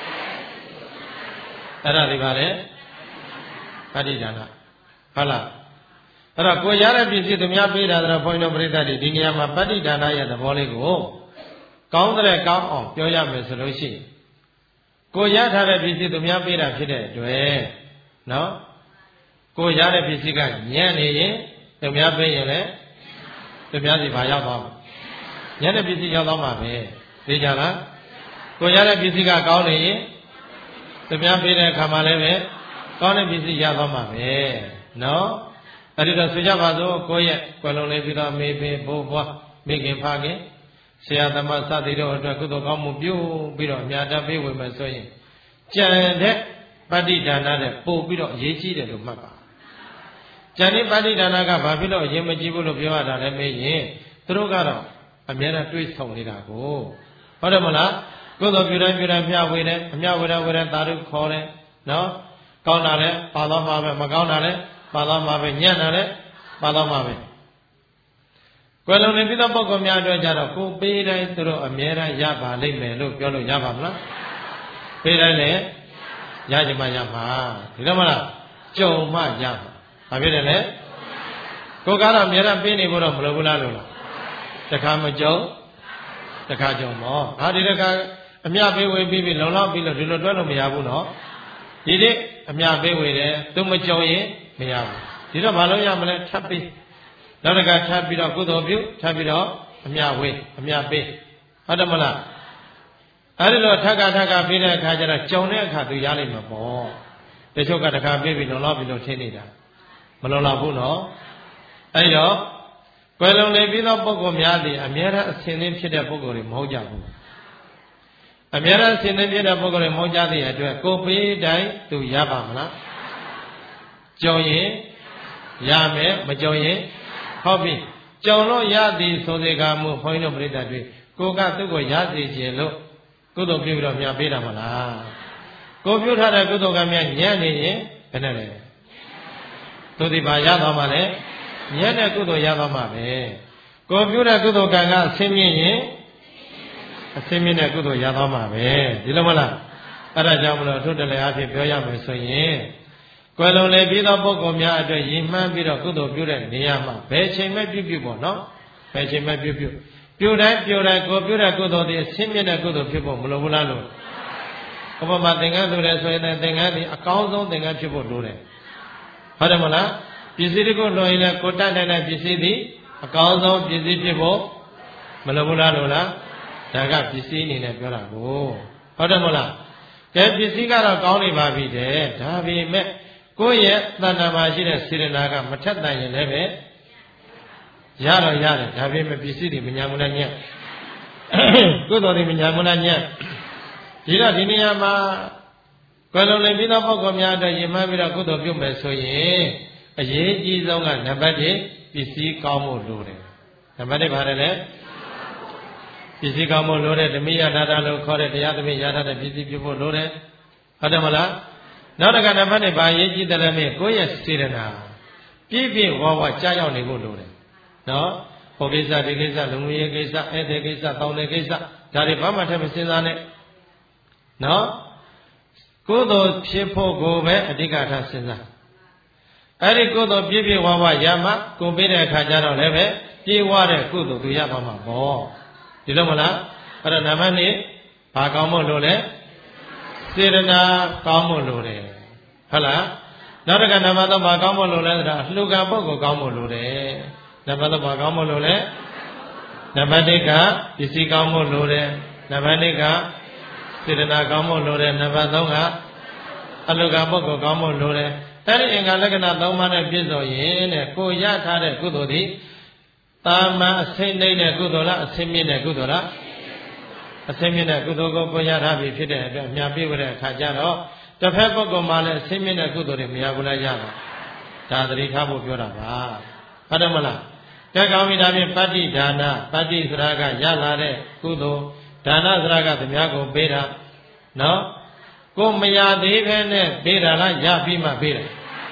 အဲ့ဒါဒီပါလေပတ္တိဒါနဟုတ်လားအဲ့တော့ကိုရတဲ့ပစ္စည်းသူများပေးတာတော့ဘုန်းကြီးတို့ပြိဿတွေဒီနေရာမှာပတ္တိဒါနရဲ့သဘောလေးကိုကောင်းတဲ့ကောင်းအောင်ပြောရမယ်ဆိုလို့ရှိရင်ကိုရထားတဲ့ပစ္စည်းသူများပေးတာဖြစ်တဲ့အတွက်နော်ကိုရတဲ့ပစ္စည်းကညံ့နေရင်သူများပေးရင်လည်းသူများစီဘာရောက်သွားညံ့တဲ့ပစ္စည်းရောက်သွားမှာပဲသိကြလားကိုရတဲ့ပစ္စည်းကကောင်းနေရင်သူများပေးတဲ့အခါမှာလည်းပဲကောင်းတဲ့ပစ္စည်းရသွားမှာပဲနော်အဲ့ဒီတော့ဆိုကြပါစို့ကိုရဲ့ကွယ်လုံးလေးပြီးတော့မေးပေးဘိုးဘွားမိခင်ဖခင်ဆရာသမားစသည်တို့အတွက်ကုသိုလ်ကောင်းမှုပြုပြီးတော့အများတပေးဝင်မယ်ဆိုရင်ကြံတဲ့ပတ္တိဒါနတဲ့ပို့ပြီးတော့အရေးကြီးတယ်လို့မှတ်ပါကြံတဲ့ပတ္တိဒါနကဘာဖြစ်လို့အရေးမကြီးဘူးလို့ပြောရတာလဲမေးရင်သူတို့ကတော့အများနဲ့တွေးဆောင်နေတာကိုဟုတ်တယ်မလားကုသိုလ်ပြုတိုင်းပြုတိုင်းမျှဝေတယ်အမျှဝေတယ်ဝေတယ်သာဓုခေါ်တယ်နော်ကောင်းတာလည်းပါသွားမှာပဲမကောင်းတာလည်းပါသွားမှာပဲညံ့တာလည်းပါသွားမှာပဲကွယ်လွန်နေပြီးသောပုဂ္ဂိုလ်များအတွက်ကြတော့ကိုပေးတိုင်းသူတို့အမြဲတမ်းရပါလိမ့်မယ်လို့ပြောလို့ရပါမလားပေးတိုင်းလည်းရကြမှာရမှာဒီလိုမလားကြုံမှရမှာဘာဖြစ်တယ်လဲကိုကတော့အမြဲတမ်းပေးနေဖို့တော့မလိုဘူးလားလို့လားတခါမကြုံတခါကြုံမောဟာဒီတခါအမြပေးဝေပြီးပြီလုံလောက်ပြီးလို့ဒီလိုတွဲလို့မရဘူးနော်ဒီနေ့အမြပေးဝေတယ်သူမကြုံရင်မရဘူးဒီတော့ဘာလို့ရမလဲထပ်ပြီးနောက်တစ်ခါထပ်ပြီးတော့ကုသိုလ်ပြုထပ်ပြီးတော့အမြဝေးအမြပေးဟုတ်တယ်မလားအဲဒီလိုထပ်ကထပ်ကပေးတဲ့အခါကျတော့ကြုံတဲ့အခါသူရလိမ့်မှာပေါ့တချို့ကတစ်ခါပေးပြီးလုံလောက်ပြီးလို့ထင်းနေတာမလုံလောက်ဘူးနော်အဲဒီတော့ကွယ်လွန်နေပြီးသောပုဂ္ဂိုလ်များသည်အမြဲတမ်းအစဉ်သင်းဖြစ်တဲ့ပုဂ္ဂိုလ်တွေမဟုတ်ကြဘူးအမြဲတမ်းအစဉ်သင်းဖြစ်တဲ့ပုဂ္ဂိုလ်တွေမဟုတ်ကြတဲ့အတွက်ကိုပေးတိုင်းသူရပါမလားကြုံရင်ရမယ်မကြုံရင်ဟုတ်ပြီကြုံလို့ရသည်ဆိုစေကမှုဘုန်းကြီးတို့ပြိဿတွေကိုကသူ့ကိုရစေခြင်းလို့ကုသိုလ်ပြုပြီးတော့မြတ်ပေးတာမလားကိုပြုထားတဲ့ကုသိုလ်ကမြတ်ညံ့နေရင်ဘယ်နဲ့လဲသူဒီပါရသွားမှာလဲညံ့တဲ့ကုသိုလ်ရသွားမှာပဲကိုပြုတဲ့ကုသိုလ်ကံကအဆင်းမြင့်ရင်အဆင်းမြင့်တဲ့ကုသိုလ်ရသွားမှာပဲဒီလိုမလားအဲ့ဒါကြောင့်မလို့အထုတလည်းအဖြစ်ပြောရမယ်ဆိုရင်ကွယ်လွန်လေပြီးသောပုဂ္ဂိုလ်များအတွက်ရည်မှန်းပြီးတော့ကုသိုလ်ပြုတဲ့နေရာမှာဘယ်ချိန်မှပြုပြုပေါ့နော်ဘယ်ချိန်မှပြုပြုပြုတိုင်းပြုတိုင်းကိုပြုတဲ့ကုသိုလ်တွေဆင်းမြင့်တဲ့ကုသိုလ်ဖြစ်ဖို့မလိုဘူးလားလို့ဥပမာသင်္ကန်းဆိုတဲ့ဆိုရင်သင်္ကန်းဒီအကောင်းဆုံးသင်္ကန်းဖြစ်ဖို့လိုတယ်ဟုတ်တယ်မလားပစ္စည်းတွေကိုလွှဲရင်လည်းကိုတတ်တဲ့ပစ္စည်းဒီအကောင်းဆုံးပစ္စည်းဖြစ်ဖို့မလိုဘူးလားလို့လားဒါကပစ္စည်းအနေနဲ့ပြောတာကိုဟုတ်တယ်မလားကဲပစ္စည်းကတော့ကောင်းနေပါပြီတဲ့ဒါပေမဲ့ကိုယ့်ရဲ့တဏ္ဍာမှာရှိတဲ့စေတနာကမထက်တန်ရင်လည်းပဲရတော့ရတယ်ဒါပေမဲ့ပစ္စည်းတွေမညာမနာညံ့ကုသိုလ်တွေမညာမနာညံ့ဒီတော့ဒီနေရာမှာကွယ်လွန်နေပြီးသောပုဂ္ဂိုလ်များအတွက်ရည်မှန်းပြီးတော့ကုသိုလ်ပြုမယ်ဆိုရင်အရေးကြီးဆုံးကနံပါတ်တစ်ပစ္စည်းကောင်းဖို့လိုတယ်နံပါတ်တစ်ဘာလဲလဲပစ္စည်းကောင်းဖို့လိုတယ်ဓမိယဒါတာလို့ခေါ်တဲ့တရားသမီးရထားတဲ့ပစ္စည်းပြုဖို့လိုတယ်ဟုတ်တယ်မလားနောက်တစ်ခါနံပါတ်နှစ်ဘာရေးကြည့်တယ်လဲမေးကိုယ့်ရဲ့စေတနာပြည့်ပြည့်ဝဝကြားရောက်နေဖို့လိုတယ်နော်ဟိုကိစ္စဒီကိစ္စလုံငွေရေးကိစ္စဧည့်သည်ကိစ္စတောင်းတဲ့ကိစ္စဒါတွေဘာမှထပ်မစဉ်းစားနဲ့နော်ကုသိုလ်ဖြစ်ဖို့ကိုပဲအဓိကထားစဉ်းစားအဲ့ဒီကုသိုလ်ပြည့်ပြည့်ဝဝရမှကိုပေးတဲ့အခါကျတော့လည်းပဲပြေဝတဲ့ကုသိုလ်သူရပါမှာပေါ့ဒီလိုမလားအဲ့တော့နံပါတ်နှစ်ဘာကောင်းဖို့လိုလဲစေတနာကောင်းဖို့လိုတယ်ဟုတ်လားနောက်တစ်ခါနံပါတ်သုံးဘာကောင်းဖို့လိုလဲဆိုတာအလှူကံပုဂ္ဂိုလ်ကောင်းဖို့လိုတယ်နံပါတ်သုံးဘာကောင်းဖို့လိုလဲနံပါတ်တစ်ကပစ္စည်းကောင်းဖို့လိုတယ်နံပါတ်နှစ်ကစေတနာကောင်းဖို့လိုတယ်နံပါတ်သုံးကအလှူကံပုဂ္ဂိုလ်ကောင်းဖို့လိုတယ်အဲ့ဒီအင်္ဂါလက္ခဏာသုံးပါးနဲ့ပြည့်စုံရင်တဲ့ကိုရထားတဲ့ကုသိုလ်ဒီတာမန်အစိမ့်နေတဲ့ကုသိုလ်လားအစိမ့်မြင့်တဲ့ကုသိုလ်လားအစိမ့်မြင့်တဲ့ကုသိုလ်ကိုကိုရထားပြီဖြစ်တဲ့အတွက်အများပြည့်ဝတဲ့အခါကျတော့တစ်ဖက်ပုဂ္ဂိုလ်မှလည်းအစိမ့်မြင့်တဲ့ကုသိုလ်တွေမရဘူးလားရပါဒါသတိထားဖို့ပြောတာပါဟုတ်တယ်မလားကဲကောင်းပြီဒါဖြင့်ပတ္တိဒါနပတ္တိသရကရလာတဲ့ကုသိုလ်ဒါနသရကသမားကိုပေးတာနော်ကိုမရသေးပဲနဲ့ပေးတာလားရပြီးမှပေးတာ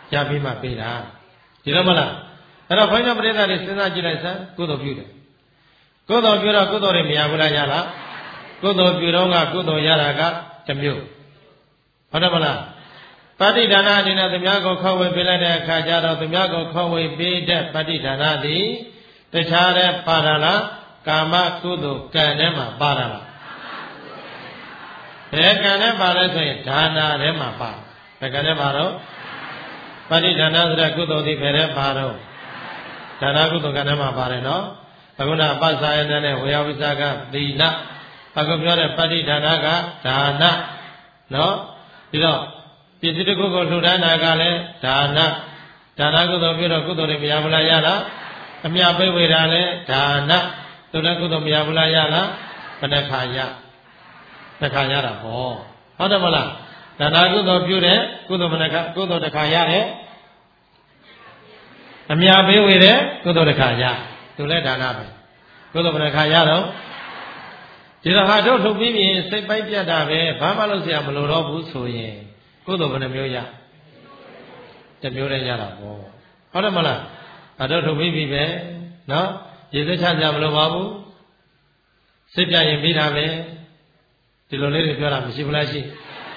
ရပြီးမှပေးတာဒီလိုမလားအဲ့တော့ဘုန်းကြီးပရိသတ်တွေစဉ်းစားကြည့်လိုက်စမ်းကုသိုလ်ပြုတယ်ကုသိုလ်ပြုတော့ကုသိုလ်တွေမရဘူးလားရလားကုသိုလ်ပြုတော့ကကုသိုလ်ရတာကတစ်မျိုးဟုတ်တယ်မလားပဋိဒါနအနေနဲ့သူများကိုခေါ်ဝေပေးလိုက်တဲ့အခါကျတော့သူများကိုခေါ်ဝေပေးတဲ့ပဋိဒါနသည်တခြားတဲ့ပါဒလားကာမကုသိုလ်ကံထဲမှာပါတာလားဘယ်ကံထဲပါလဲဆိုရင်ဒါနာထဲမှာပါဘယ်ကံထဲပါတော့ပဋိဒါနဆိုတဲ့ကုသိုလ်ဒီဘယ်ထဲပါတော့ဒါနာကုသိုလ်ကံထဲမှာပါတယ်နော်အခုနအပ္ပစာယနာနဲ့ဝေယဝိသကသီလအခုပြောတဲ့ပဋိဒါနကဒါနနော်ပြီးတော့ပစ္စည်းတစ်ခုကိုလှူဒါန်းတာကလည်းဒါနဒါနကုသိုလ်ပြုတော့ကုသိုလ်တွေမရဘူးလားရလားအမြပိဝေတာလည်းဒါနသူလည်းကုသိုလ်မရဘူးလားရလားဘယ်နှခါရတစ်ခါရတာဟောဟုတ်တယ်မလားဒါနကုသိုလ်ပြုတဲ့ကုသိုလ်မနှခါကုသိုလ်တစ်ခါရတယ်အမြပိဝေတဲ့ကုသိုလ်တစ်ခါရသူလည်းဒါနပဲကုသိုလ်ဘယ်နှခါရတော့ဒီတော့ဟာတို့ထုတ်ပြီးပြင်စိတ်ပိုက်ပြတ်တာပဲဘာမှလုပ်เสียမလို့တော့ဘူးဆိုရင်ကုသိုလ်ဘယ်နှမျိုးရတစ်မျိုးတည်းရတာပေါ့ဟုတ်တယ်မလားဟာတို့ထုတ်ပြီးပြီပဲနော်ရေသက်ချကြမလို့ပါဘူးစိတ်ပြရင်ပြီးတာပဲဒီလိုလေးတွေပြောတာမရှိဘူးလားရှိ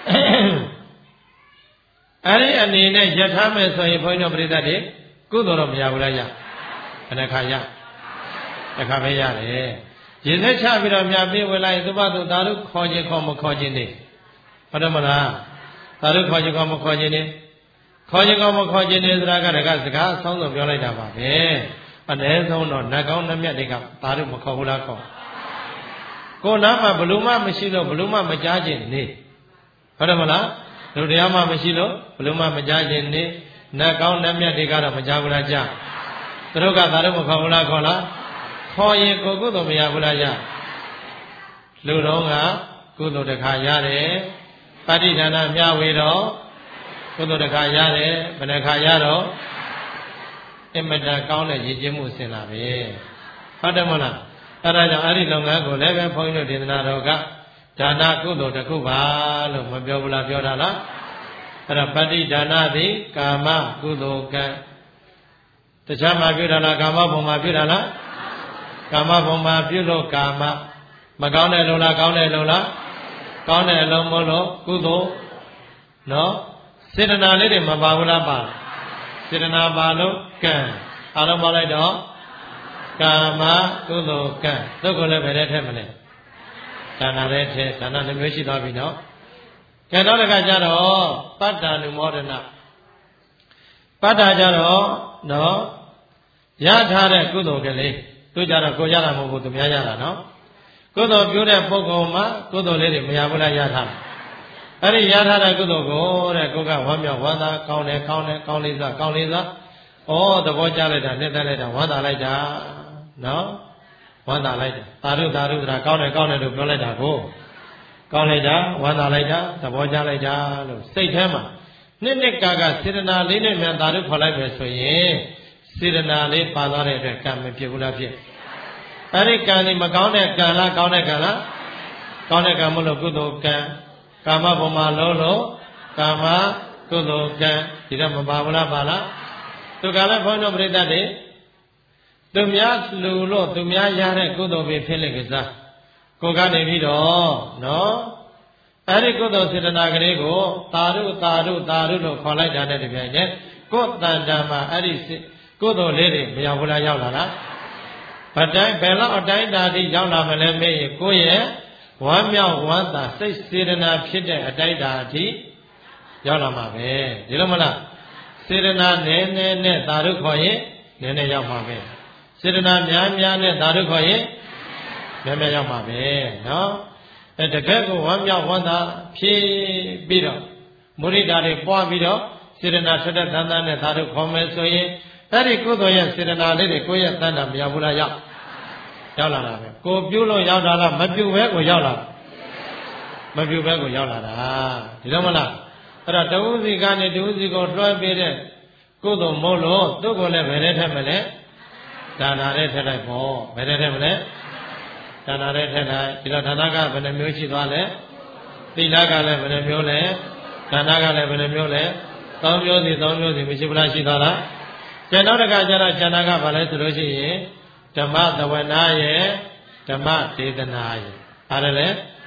အဲ့ဒီအနေနဲ့ယထာမဲ့ဆိုရင်ဘုန်းကြီးတို့ပရိသတ်တွေကုသိုလ်တော့မရဘူးလားရဘယ်နှခါရတစ်ခါပဲရတယ်ရေသက်ချပြီးတော့မြတ်ပေးဝင်လိုက်သူဘသူသာဓုခေါ်ခြင်းခေါ်မခေါ်ခြင်းနေဟုတ်တယ်မလားသာဓုခေါ်ခြင်းခေါ်မခေါ်ခြင်းနေခေါ်ခြင်းခေါ်မခေါ်ခြင်းနေဆိုတာကတကစကားအဆုံးဆုံးပြောလိုက်တာပါပဲအနည်းဆုံးတော့နတ်ကောင်းနတ်မြတ်တွေကသာဓုမခေါ်ဘူးလားခေါ်ကိုယ်နာမှာဘလို့မှမရှိလို့ဘလို့မှမကြားခြင်းနေဟုတ်တယ်မလားလူတရားမှမရှိလို့ဘလို့မှမကြားခြင်းနေနတ်ကောင်းနတ်မြတ်တွေကတော့မကြားဘူးလားကြားသူတို့ကသာဓုမခေါ်ဘူးလားခေါ်လားခေါ်ရင်ကိုကုသိုလ်မရဘူးလားရလူတော်ကကုသိုလ်တစ်ခါရတယ်ပဋိဒါနမျှဝေတော့ကုသိုလ်တစ်ခါရတယ်ဘယ်နှခါရတော့အင်မတန်ကောင်းတဲ့ရည်ကျင်းမှုဆင်လာပဲဟုတ်တယ်မလားအဲဒါကြောင့်အဲ့ဒီလုပ်ငန်းကိုလည်းပဲဘုန်းကြီးတို့ဒေသနာတော်ကဒါနကုသိုလ်တစ်ခုပါလို့မပြောဘူးလားပြောတာလားအဲ့ဒါပဋိဒါနသည်ကာမကုသိုလ်ကံတခြားမှာပြုတာလားကာမဘုံမှာပြုတာလားကာမဘုံမှာပြုလို့ကာမမကောင်းတဲ့လုံလားကောင်းတဲ့လုံလားကောင်းတဲ့အလုံးမို့လို့ကုသိုလ်နော်စေတနာလေးတွေမပါဘူးလားပါစေတနာပါလို့ကံအားလုံးပါလိုက်တော့ကာမကုသိုလ်ကံတို့ကိုလည်းဘယ်နဲ့ထည့်မလဲဒါနာနဲ့ထည့်ဒါနာနှမျိုးရှိသွားပြီနော်ကဲတော့တခါကျတော့ပတ္တာနုမောဒနာပတ္တာကျတော့နော်ရထားတဲ့ကုသိုလ်ကလေးသူကြတော့ကိုရတာမဟုတ်ဘူးသူများရတာနော်ကုသိုလ်ပြုတဲ့ပုဂ္ဂိုလ်မှာကုသိုလ်လေးတွေမရဘူးလားရထားအဲ့ဒီရထားတဲ့ကုသိုလ်ကိုတဲ့ကိုကဝမ်းမြောက်ဝမ်းသာကောင်းတယ်ကောင်းတယ်ကောင်းလေးစားကောင်းလေးစားဩသဘောကျလိုက်တာနှစ်သက်လိုက်တာဝမ်းသာလိုက်တာနော်ဝမ်းသာလိုက်တာသာဓုသာဓုဆိုတာကောင်းတယ်ကောင်းတယ်လို့ပြောလိုက်တာကိုကောင်းလိုက်တာဝမ်းသာလိုက်တာသဘောကျလိုက်တာလို့စိတ်ထဲမှာနှစ်နှစ်ကာကစေတနာလေးနဲ့မြန်သာဓုခေါ်လိုက်ပဲဆိုရင်စေတနာလေးပါသွားတဲ့အတွက်ကံမဖြစ်ဘူးလားဖြစ်အဲ့ဒီကံนี่မကောင်းတဲ့ကံလားကောင်းတဲ့ကံလားကောင်းတဲ့ကံမလို့ကုသိုလ်ကံကာမဘုံမှာလုံးလို့ကာမကုသိုလ်ကံဒီတော့မပါဘူးလားပါလားသူကလည်းဘုန်းတော်ပရိသတ်တွေသူများလူလို့သူများရတဲ့ကုသိုလ်ပဲဖြစ်လိမ့်ကစားကိုကနေပြီးတော့နော်အဲ့ဒီကုသိုလ်စေတနာကလေးကိုသာဓုသာဓုသာဓုလို့ခေါ်လိုက်တာနဲ့တပြိုင်နက်ကိုယ်တန်တာမှာအဲ့ဒီကုသိုလ်လေးတွေမရောက်ဘူးလားရောက်လာလားအတိုင်းဘယ်လောက်အတိုင်းတာတိရောက်လာမလဲမေးရင်ကိုယ့်ရဲ့ဝမ်းမြောက်ဝမ်းသာစိတ်စေတနာဖြစ်တဲ့အတိုင်းတာအထိရောက်လာမှာပဲဒီလိုမလားစေတနာနည်းနည်းနဲ့သာဓုခေါ်ရင်နည်းနည်းရောက်မှာပဲစေတနာများများနဲ့သာဓုခေါ်ရင်များများရောက်မှာပဲနော်အဲတကယ်ကိုဝမ်းမြောက်ဝမ်းသာဖြစ်ပြီးတော့မုရိဒာတွေပွားပြီးတော့စေတနာထွက်တဲ့သံသနဲ့သာဓုခေါ်မယ်ဆိုရင်အဲ့ဒီကုသိုလ်ရဲ့စေတနာလေးတွေကိုယ့်ရဲ့တန်တာမရောက်ဘူးလားရောက်ရောက်လာတာပဲကိုပြုလို့ရောက်တာလားမပြုဘဲကိုရောက်လာမပြုဘဲကိုရောက်လာတာဒီလိုမလားအဲ့တော့တဝုစီကနေတဝုစီကိုတွဲပေးတဲ့ကုသိုလ်မို့လို့သူ့ကိုလည်းဘယ်နဲ့ထက်မလဲဒါနာနဲ့ထက်လိုက်ပေါ့ဘယ်နဲ့ထက်မလဲဒါနာနဲ့ထက်လိုက်ဒီတော့ဒါနာကဘယ်နှမျိုးရှိသွားလဲသီလကလည်းဘယ်နှမျိုးလဲဒါနာကလည်းဘယ်နှမျိုးလဲသောင်းမျိုးစီသောင်းမျိုးစီမရှိဘူးလားရှိသွားလားကျန်တော့တကကြတော့ကျန်တာကဘာလဲဆိုလို့ရှိရင်ဓမ္မသဝနာရဲ့ဓမ္မဒေသနာရဲ့အားလည်းလေ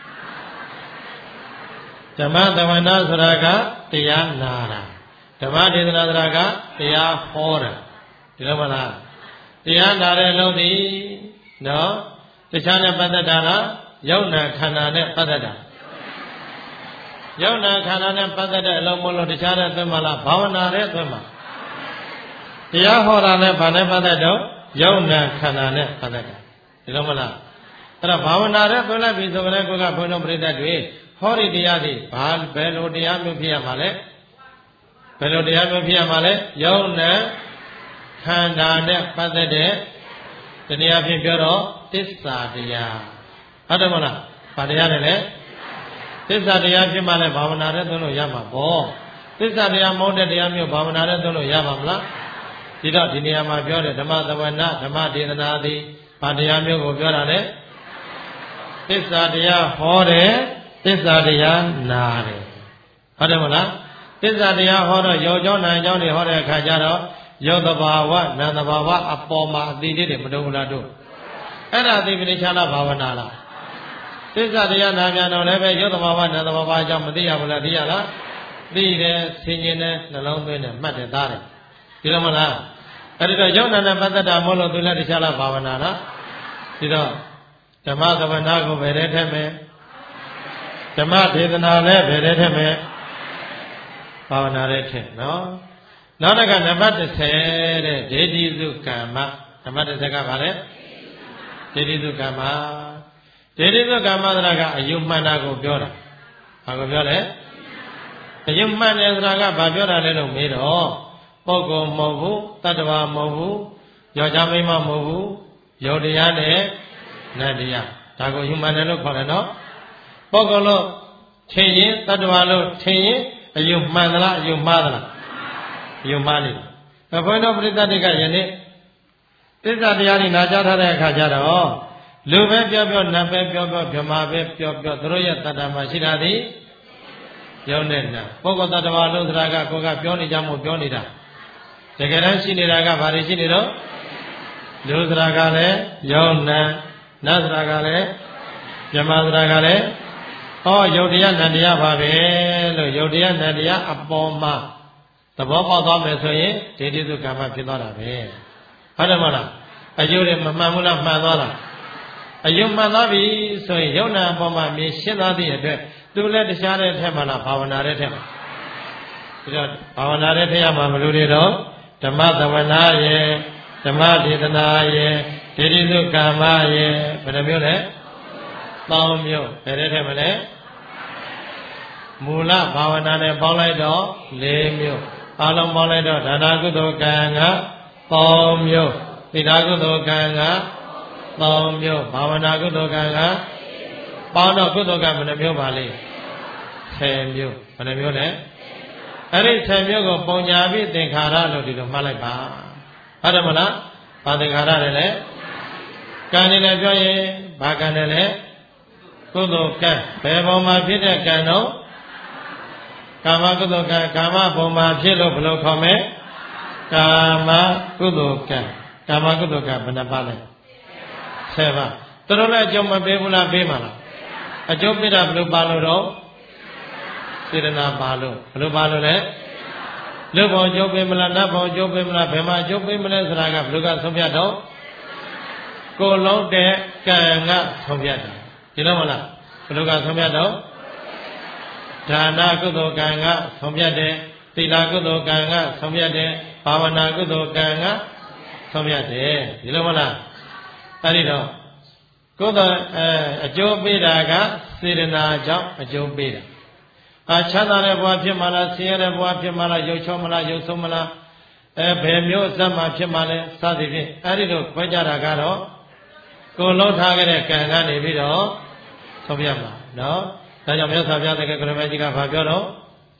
ဓမ္မသဝနာဆိုတာကတရားနာတာဓမ္မဒေသနာဆိုတာကတရားဟောတာဒီလိုမလားတရားနာတဲ့လုံးဒီနော်တခြားနဲ့ပတ်သက်တာလားယုံနာခန္ဓာနဲ့ပတ်သက်တာယုံနာခန္ဓာနဲ့ပတ်သက်တဲ့အလုံးမလို့တခြားတဲ့သွင်းမလားဘာဝနာတဲ့သွင်းမတရားဟောတာနဲ့ဘာနဲ့ပတ်သက်တော့ယုံနာခန္ဓာနဲ့ပတ်သက်တာဒီလိုမလားအဲ့တော့ဘာဝနာတဲ့သွင်းလိုက်ပြီဆိုကြတဲ့ကိုကဘုန်းတော်ပြိတ္တတွေဟောဒီတရားတွေဘာဘယ်လိုတရားမျိုးဖြစ်ရမှာလဲဘယ်လိုတရားမျိုးဖြစ်ရမှာလဲယုံနာခန္ဓာနဲ့ပတ်သက်တဲ့တရားဖြင့်ပြောတော့သစ္စာတရားဟုတ်တယ်မလားဘာတရားလဲလဲသစ္စာတရားဖြစ်မှလည်းဘာဝနာနဲ့သွင်းလို့ရမှာပေါ့သစ္စာတရားမဟုတ်တဲ့တရားမျိုးဘာဝနာနဲ့သွင်းလို့ရပါမလားဒီတော့ဒီနေရာမှာပြောတဲ့ဓမ္မသဝနာဓမ္မဒေသနာသည်ဘာတရားမျိုးကိုပြောတာလဲသစ္စာတရားဟောတယ်သစ္စာတရားနာတယ်ဟုတ်တယ်မလားသစ္စာတရားဟောတော့ယောကြောင့်နာကြောင့်တွေဟောတဲ့အခါကျတော့ယောသဘာဝနာသဘာဝအပေါ်မှာအတိလေးတွေမတုံဘူးလားတို့အဲ့ဒါသိပိဋကလားဘာဝနာလားသစ္စာတရားနာပြန်တော့လည်းပဲယောသဘာဝနာသဘာဝအကြောင်းမသိရဘူးလားသိရလားသိတယ်ဆင်ញင်တယ်နှလုံးသွင်းတယ်မှတ်တယ်သားတယ်ဒီလိုမလားအဲ့ဒီတော့ယောနာနဲ့ပတ်သက်တာမဟုတ်လို့သူလည်းတခြားလားဘာဝနာလားဒီတော့ဓမ္မသဝနာကိုဘယ်ထဲထည့်မယ်ဓမ္မဒေသနာလည်းဘယ်ထဲထည့်မယ်ဘာဝနာလည်းထည့်နော်နောက်တစ်ခါနံပါတ်တစ်ဆယ်တဲ့ဒေတိစုကမ္မနံပါတ်တစ်ဆယ်ကဘာလဲဒေတိစုကမ္မဒေတိစုကမ္မဆိုတာကအယုမှန်တာကိုပြောတာဘာကိုပြောလဲအယုမှန်တယ်ဆိုတာကဘာပြောတာလဲလို့မေးတော့ပုဂ္ဂိုလ်မဟုတ်ဘူးတတ္တဝါမဟုတ်ဘူးယောက်ျားမိန်းမမဟုတ်ဘူးယုတ်တရားနဲ့နတ်တရားဒါကိုအယုမှန်တယ်လို့ခေါ်တယ်နော်ပုဂ္ဂိုလ်လို့ထင်ရင်တတ္တဝါလို့ထင်ရင်အယုမှန်သလားအယုမှားသလားအယုမှားနေတယ်ဘုန်းတော်ပရိသတ်တွေကယနေ့သစ္စာတရားတွေနာကြားထားတဲ့အခါကျတော့လူပဲပြောပြောနတ်ပဲပြောပြောဗြဟ္မာပဲပြောပြောသူတို့ရဲ့တဏ္ဍာမှာရှိတာဒီယုံနဲ့နာပုဂ္ဂိုလ်တ attva လို့ဆိုတာကကိုကပြောနေကြမို့ပြောနေတာတကယ်တမ်းရှိနေတာကဘာတွေရှိနေတော့လူဆိုတာကလည်းယုံနာနတ်ဆိုတာကလည်းဗြဟ္မာဆိုတာကလည်းဟောယုတ်တရားနတ်တရားပါပဲလို့ယုတ်တရားနတ်တရားအပေါ်မှာသဘောပေါက်သွားမယ်ဆိုရင်ဒေတိစုကမ္မဖြစ်သွားတာပဲဟုတ်တယ်မလားအကျိုးတွေမမှန်ဘူးလားမှန်သွားလားအယုံမှန်သွားပြီဆိုရင်ယုံနာအပေါ်မှာမြင်ရှင်းသွားသည့်အတွက်သူလည်းတခြားတဲ့ထက်မှလားဘာဝနာတဲ့ထက်မှဒီတော့ဘာဝနာတဲ့ထက်ရမှာမလို့တွေတော့ဓမ္မသဝနာရဲ့ဓမ္မဒေသနာရဲ့ဒေတိစုကမ္မရဲ့ဘယ်နှမျိုးလဲသုံးမျိုးဘယ်တဲ့ထက်မလဲမူလဘာဝနာနဲ့ပေါင်းလိုက်တော့၄မျိုးအလုံးပေါင်းလိုက်တော့ဒါနကုသိုလ်ကံကသုံးမျိုးသီလကုသိုလ်ကံကသုံးမျိုးဘာဝနာကုသိုလ်ကံကပေါင်းတော့ကုသိုလ်ကံဘယ်နှမျိုးပါလဲဆယ်မျိုးဘယ်နှမျိုးလဲအဲ့ဒီဆယ်မျိုးကိုပုံညာပြီးသင်္ခါရလို့ဒီလိုမှတ်လိုက်ပါဟုတ်တယ်မလားဘာသင်္ခါရလဲလဲကံနေလည်းပြောရင်ဘာကံတယ်လဲကုသိုလ်ကံဘယ်ပုံမှာဖြစ်တဲ့ကံတော့ကာမကုသိုလ်ကံကာမဘုံမှာဖြစ်လို့ဘယ်လိုခေါ်မလဲကာမကုသိုလ်ကံကာမကုသိုလ်ကံဘယ်နှပါလဲဆယ်ပါသူတို့လည်းအကျုံးမပေးဘူးလားပေးမှာလားအကျုံးပေးတာဘယ်လိုပါလို့တော့စေတနာပါလို့ဘယ်လိုပါလို့လဲလူဘုံအကျုံးပေးမလားနတ်ဘုံအကျုံးပေးမလားဘယ်မှာအကျုံးပေးမလဲဆိုတာကဘယ်လိုကဆုံးဖြတ်တော့ကိုယ်လုံးတဲ့ကံကဆုံးဖြတ်တာဒီလိုမလားဘယ်လိုကဆုံးဖြတ်တော့ဒါနကုသိုလ်ကံကဆုံးဖြတ်တယ်သီလကုသိုလ်ကံကဆုံးဖြတ်တယ်ဘာဝနာကုသိုလ်ကံကဆုံးဖြတ်တယ်ဒီလိုမလားအဲ့ဒီတော့ကုသိုလ်အဲအကျိုးပေးတာကစေတနာကြောင့်အကျိုးပေးတာအာချမ်းသာတဲ့ဘဝဖြစ်မှလားဆင်းရဲတဲ့ဘဝဖြစ်မှလားရုပ်ချောမလားရုပ်ဆုံးမလားအဲဘယ်မျိုးအစမှဖြစ်မှလဲစသည်ဖြင့်အဲ့ဒီလိုခွဲကြတာကတော့ကိုယ်လုံးထားခဲ့တဲ့ကံကနေပြီးတော့ဆုံးဖြတ်မှာနော်ဒါကြောင့်မြတ်စွာဘုရားတကယ်ကရမကြီးကဘာပြောတော့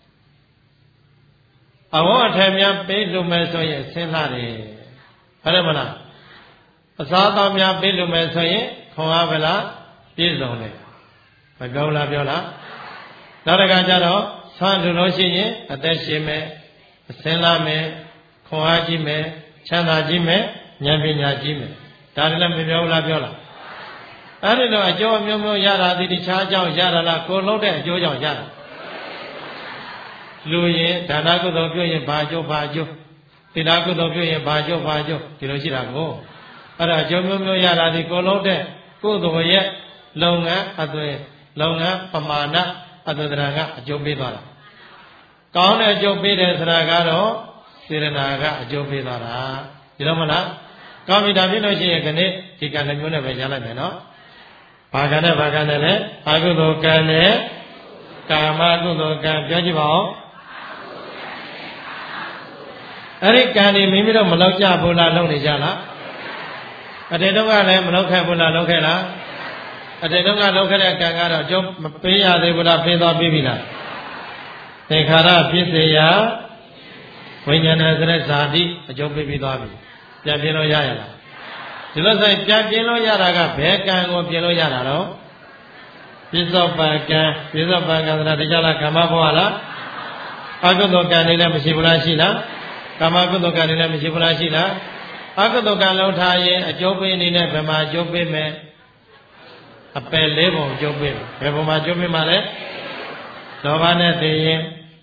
အဝတ်အထည်များပေးလို့မယ်ဆိုရင်ဆင်းလာတယ်ဟုတ်တယ်မလားအစားအသောက်များပေးလို့မယ်ဆိုရင်ခွန်အားဗလားပြည့်စုံတယ်မပြောလားပြောလားနောက်တစ်ခါကျတော့ဆွမ်းလူလို့ရှိရင်အသက်ရှင်မယ်အစင်းလာမယ်ခွန်အားကြီးမယ်ချမ်းသာကြီးမယ်ဉာဏ်ပညာကြီးမယ်ဒါလည်းမပြောဘူးလားပြောလားအဲ့ဒီတော့အကျိုးမျိုးမျိုးရတာဒီတခြားကြောင့်ရတာလားကိုလုံးတဲ့အကျိုးကြောင့်ရတာလူရင်ဒါနကုသိုလ်ပြုရင်ဘာအကျိုးဘာအကျိုးသီလကုသိုလ်ပြုရင်ဘာအကျိုးဘာအကျိုးဒီလိုရှိတာကိုအဲ့ဒါအကျိုးမျိုးမျိုးရတာဒီကိုလုံးတဲ့ကုသိုလ်ရဲ့လုပ်ငန်းအသွင်လုပ်ငန်းပမာဏအတ္တဒရာကအကျိုးပေးသွားတာကောင်းတဲ့အကျိုးပေးတယ်ဆိုတာကတော့စေရနာကအကျိုးပေးသွားတာဒီလိုမလားကောင်းပြီဒါဖြစ်လို့ရှိရင်ခဏဒီကံတစ်မျိုးနဲ့ပဲရလိုက်မယ်နော်ဘာကံနဲ့ဘာကံနဲ့လဲအကုသိုလ်ကံနဲ့ကာမကုသိုလ်ကံပြောကြည့်ပါဦးအဲ့ဒီကံဒီမိမိတို့မလောက်ကြဘူးလားလုပ်နေကြလားအတေတော့ကလည်းမလောက်ခဲ့ဘူးလားလုပ်ခဲ့လားအတေတော့ကလုပ်ခဲ့တဲ့ကံကတော့အကျိုးမပေးရသေးဘူးလားပေးသွားပြီးပြီလားသင်္ခါရဖြစ်စေရာဝိညာဏဆိုတဲ့ဇာတိအကျိုးပေးပြီးသွားပြီပြန်ပြင်းလို့ရရလားဒီလိုဆိုရင်ပြန်ပြင်းလို့ရတာကဘယ်ကံကိုပြင်းလို့ရတာတော့ပိဿပံကံပိဿပံကံဆိုတာဒီကြလားကာမဘဝလားအကုသိုလ်ကံတွေလည်းမရှိဘူးလားရှိလားကာမကုသိုလ်ကံတွေလည်းမရှိဘူးလားရှိလားအကုသိုလ်ကံလုံးထားရင်အကျိုးပေးအနေနဲ့ဘယ်မှာအကျိုးပေးမယ်အပယ်လေးပုံအကျိုးပေးမယ်ဘယ်ပုံမှာအကျိုးပေးမှာလဲလောဘနဲ့သိရင်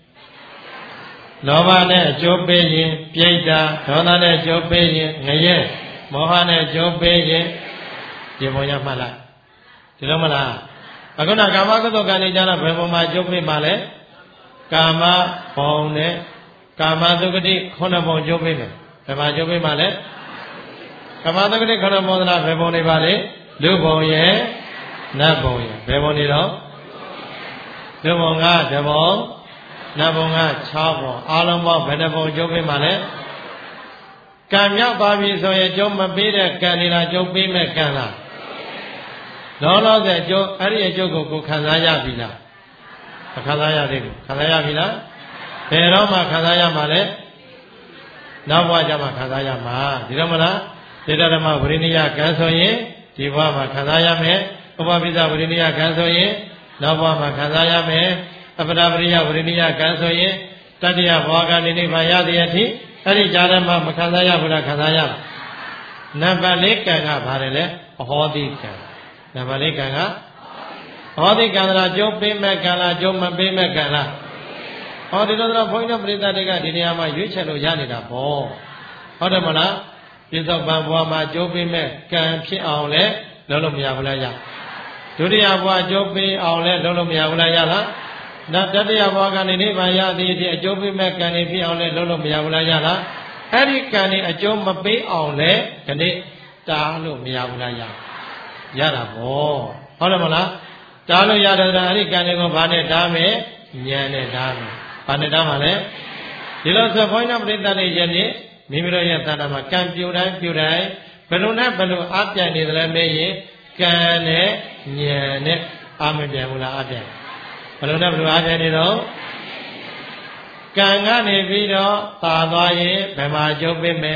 လောဘနဲ့အကျိုးပေးရင်ပြိတ္တာဒေါသနဲ့အကျိုးပေးရင်ငရဲမောဟနဲ့အကျိုးပေးရင်ဒီပုံရမှတ်လိုက်ဒီလိုမလားအခုနကာမကုသိုလ်ကံနေကြတော့ဘယ်ပုံမှာအကျိုးပေးမှာလဲကာမဘုံနဲ့ကာမသုဂတိခုနှစ်ပုံအကျိုးပေးမယ်ဘယ်မှာအကျိုးပေးမှာလဲကာမသုဂတိခုနှစ်ပုံသလားဘယ်ပုံနေပါလဲလူဘုံရဲ့နတ်ဘုံရဲ့ဘယ်ပုံနေတော့လူဘုံကတပုံနတ်ဘုံက၆ပုံအားလုံးပေါင်းဘယ်နှပုံအကျိုးပေးမှာလဲကံမြောက်ပါပြီဆိုရင်အကျိုးမပေးတဲ့ကံတွေလားအကျိုးပေးမဲ့ကံလားလောလောဆယ်အကျိုးအဲ့ဒီအကျိုးကိုကိုခံစားရပြီလားမခံစားရသေးဘူးခံစားရပြီလားဘယ်တော့မှခံစားရမှာလဲနောက်ဘဝကျမှခံစားရမှာဒီတော့မလားသေတ္တဓမ္မဝိရိယကံဆိုရင်ဒီဘဝမှာခံစားရမယ်ဥပပိသဝိရိယကံဆိုရင်နောက်ဘဝမှာခံစားရမယ်အပ္ပဒပရိယဝိရိယကံဆိုရင်တတ္တယဘဝကနေနိဗ္ဗာန်ရတဲ့အထိအဲ့ဒီကြားထဲမှာမခံစားရဘူးလားခံစားရနံပါတ်လေးကံကဘာလဲလဲအဟောတိကံနံပါတ်လေးကံကအဟောတိကံလားကျိုးပေးမဲ့ကံလားကျိုးမပေးမဲ့ကံလားဟောဒီလိုတော့ဘုန်းကြီးတို့ပရိသတ်တွေကဒီနေရာမှာရွေးချယ်လို့ရနေတာပေါ့ဟုတ်တယ်မလားပြစ္ဆုတ်ပံဘဝမှာကျိုးပေးမဲ့ကံဖြစ်အောင်လဲလုပ်လို့မရဘူးလားရဒုတိယဘဝကျိုးပေးအောင်လဲလုပ်လို့မရဘူးလားရလားနောက်တတိယဘဝကနေနိဗ္ဗာန်ရသည်အထိအကျိုးပေးမဲ့ကံတွေဖြစ်အောင်လဲလုပ်လို့မရဘူးလားရလားအဲ့ဒီကံတွေအကျိုးမပေးအောင်လဲဒီနေ့တားလို့မရဘူးလားရရတာပေါ့ဟုတ်တယ်မလားတားလို့ရတယ်အဲ့ဒီကံတွေကိုဘာနဲ့တားမယ်ဉာဏ်နဲ့တားမယ်ဘာနဲ့တားမှာလဲဒီလိုဆိုဘုန်းကြီးတို့ပရိသတ်တွေယနေ့မိမိတို့ရဲ့သတ္တမှာကံပြိုတိုင်းပြိုတိုင်းဘယ်လိုနဲ့ဘယ်လိုအပြိုင်နေသလဲမေးရင်ကံနဲ့ဉာဏ်နဲ့အာမပြိုင်ဘူးလားအပြိုင်ဘယ်လိုနဲ့ဘယ်လိုအပြိုင်နေတော့ကံကနေပြီးတော့သာသွားရင်ဘယ်မှာအကျိုးပေးမယ်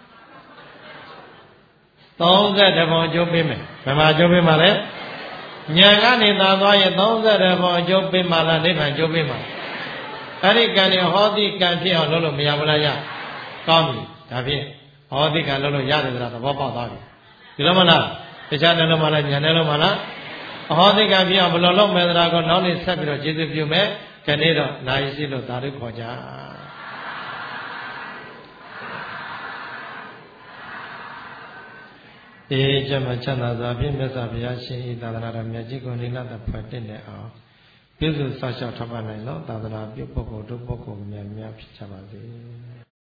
သုံးဆယ်တပုံအကျိုးပေးမယ်ဘယ်မှာအကျိုးပေးမှာလဲဉာဏ်ကနေသာသွားရင်သုံးဆယ်တပုံအကျိုးပေးမှာလားနိဗ္ဗာန်အကျိုးပေးမှာအဲ့ဒီကံတွေဟောတိကံဖြစ်အောင်လုပ်လို့မရဘူးလားရကောင်းပြီဒါဖြင့်ဟောတိကံလုပ်လို့ရတယ်ဆိုတာသဘောပေါက်သွားပြီဒီလိုမလားတခြားတယ်လို့မလားဉာဏ်တယ်လို့မလားအဟောတိကံဖြစ်အောင်ဘယ်လိုလုပ်မယ်ဆိုတာကိုနောက်နေ့ဆက်ပြီးတော့ကျေးဇူးပြုမယ်ခဏတော့နိုင်ရှိလို့သာဓုခေါ်ကြအေးကျမချမ်းသာစွာဖြင့်မြတ်စွာဘုရားရှင်ဤသာသနာတော်မြတ်ကြီးကိုနိလတ်တဖွဲ့တင့်တဲ့အောင်ပြုစုဆောက်ရှောက်ထောက်ပံ့နိုင်သောသာသနာပြုပုဂ္ဂိုလ်တို့ပုဂ္ဂိုလ်များများဖြစ်ကြပါစေ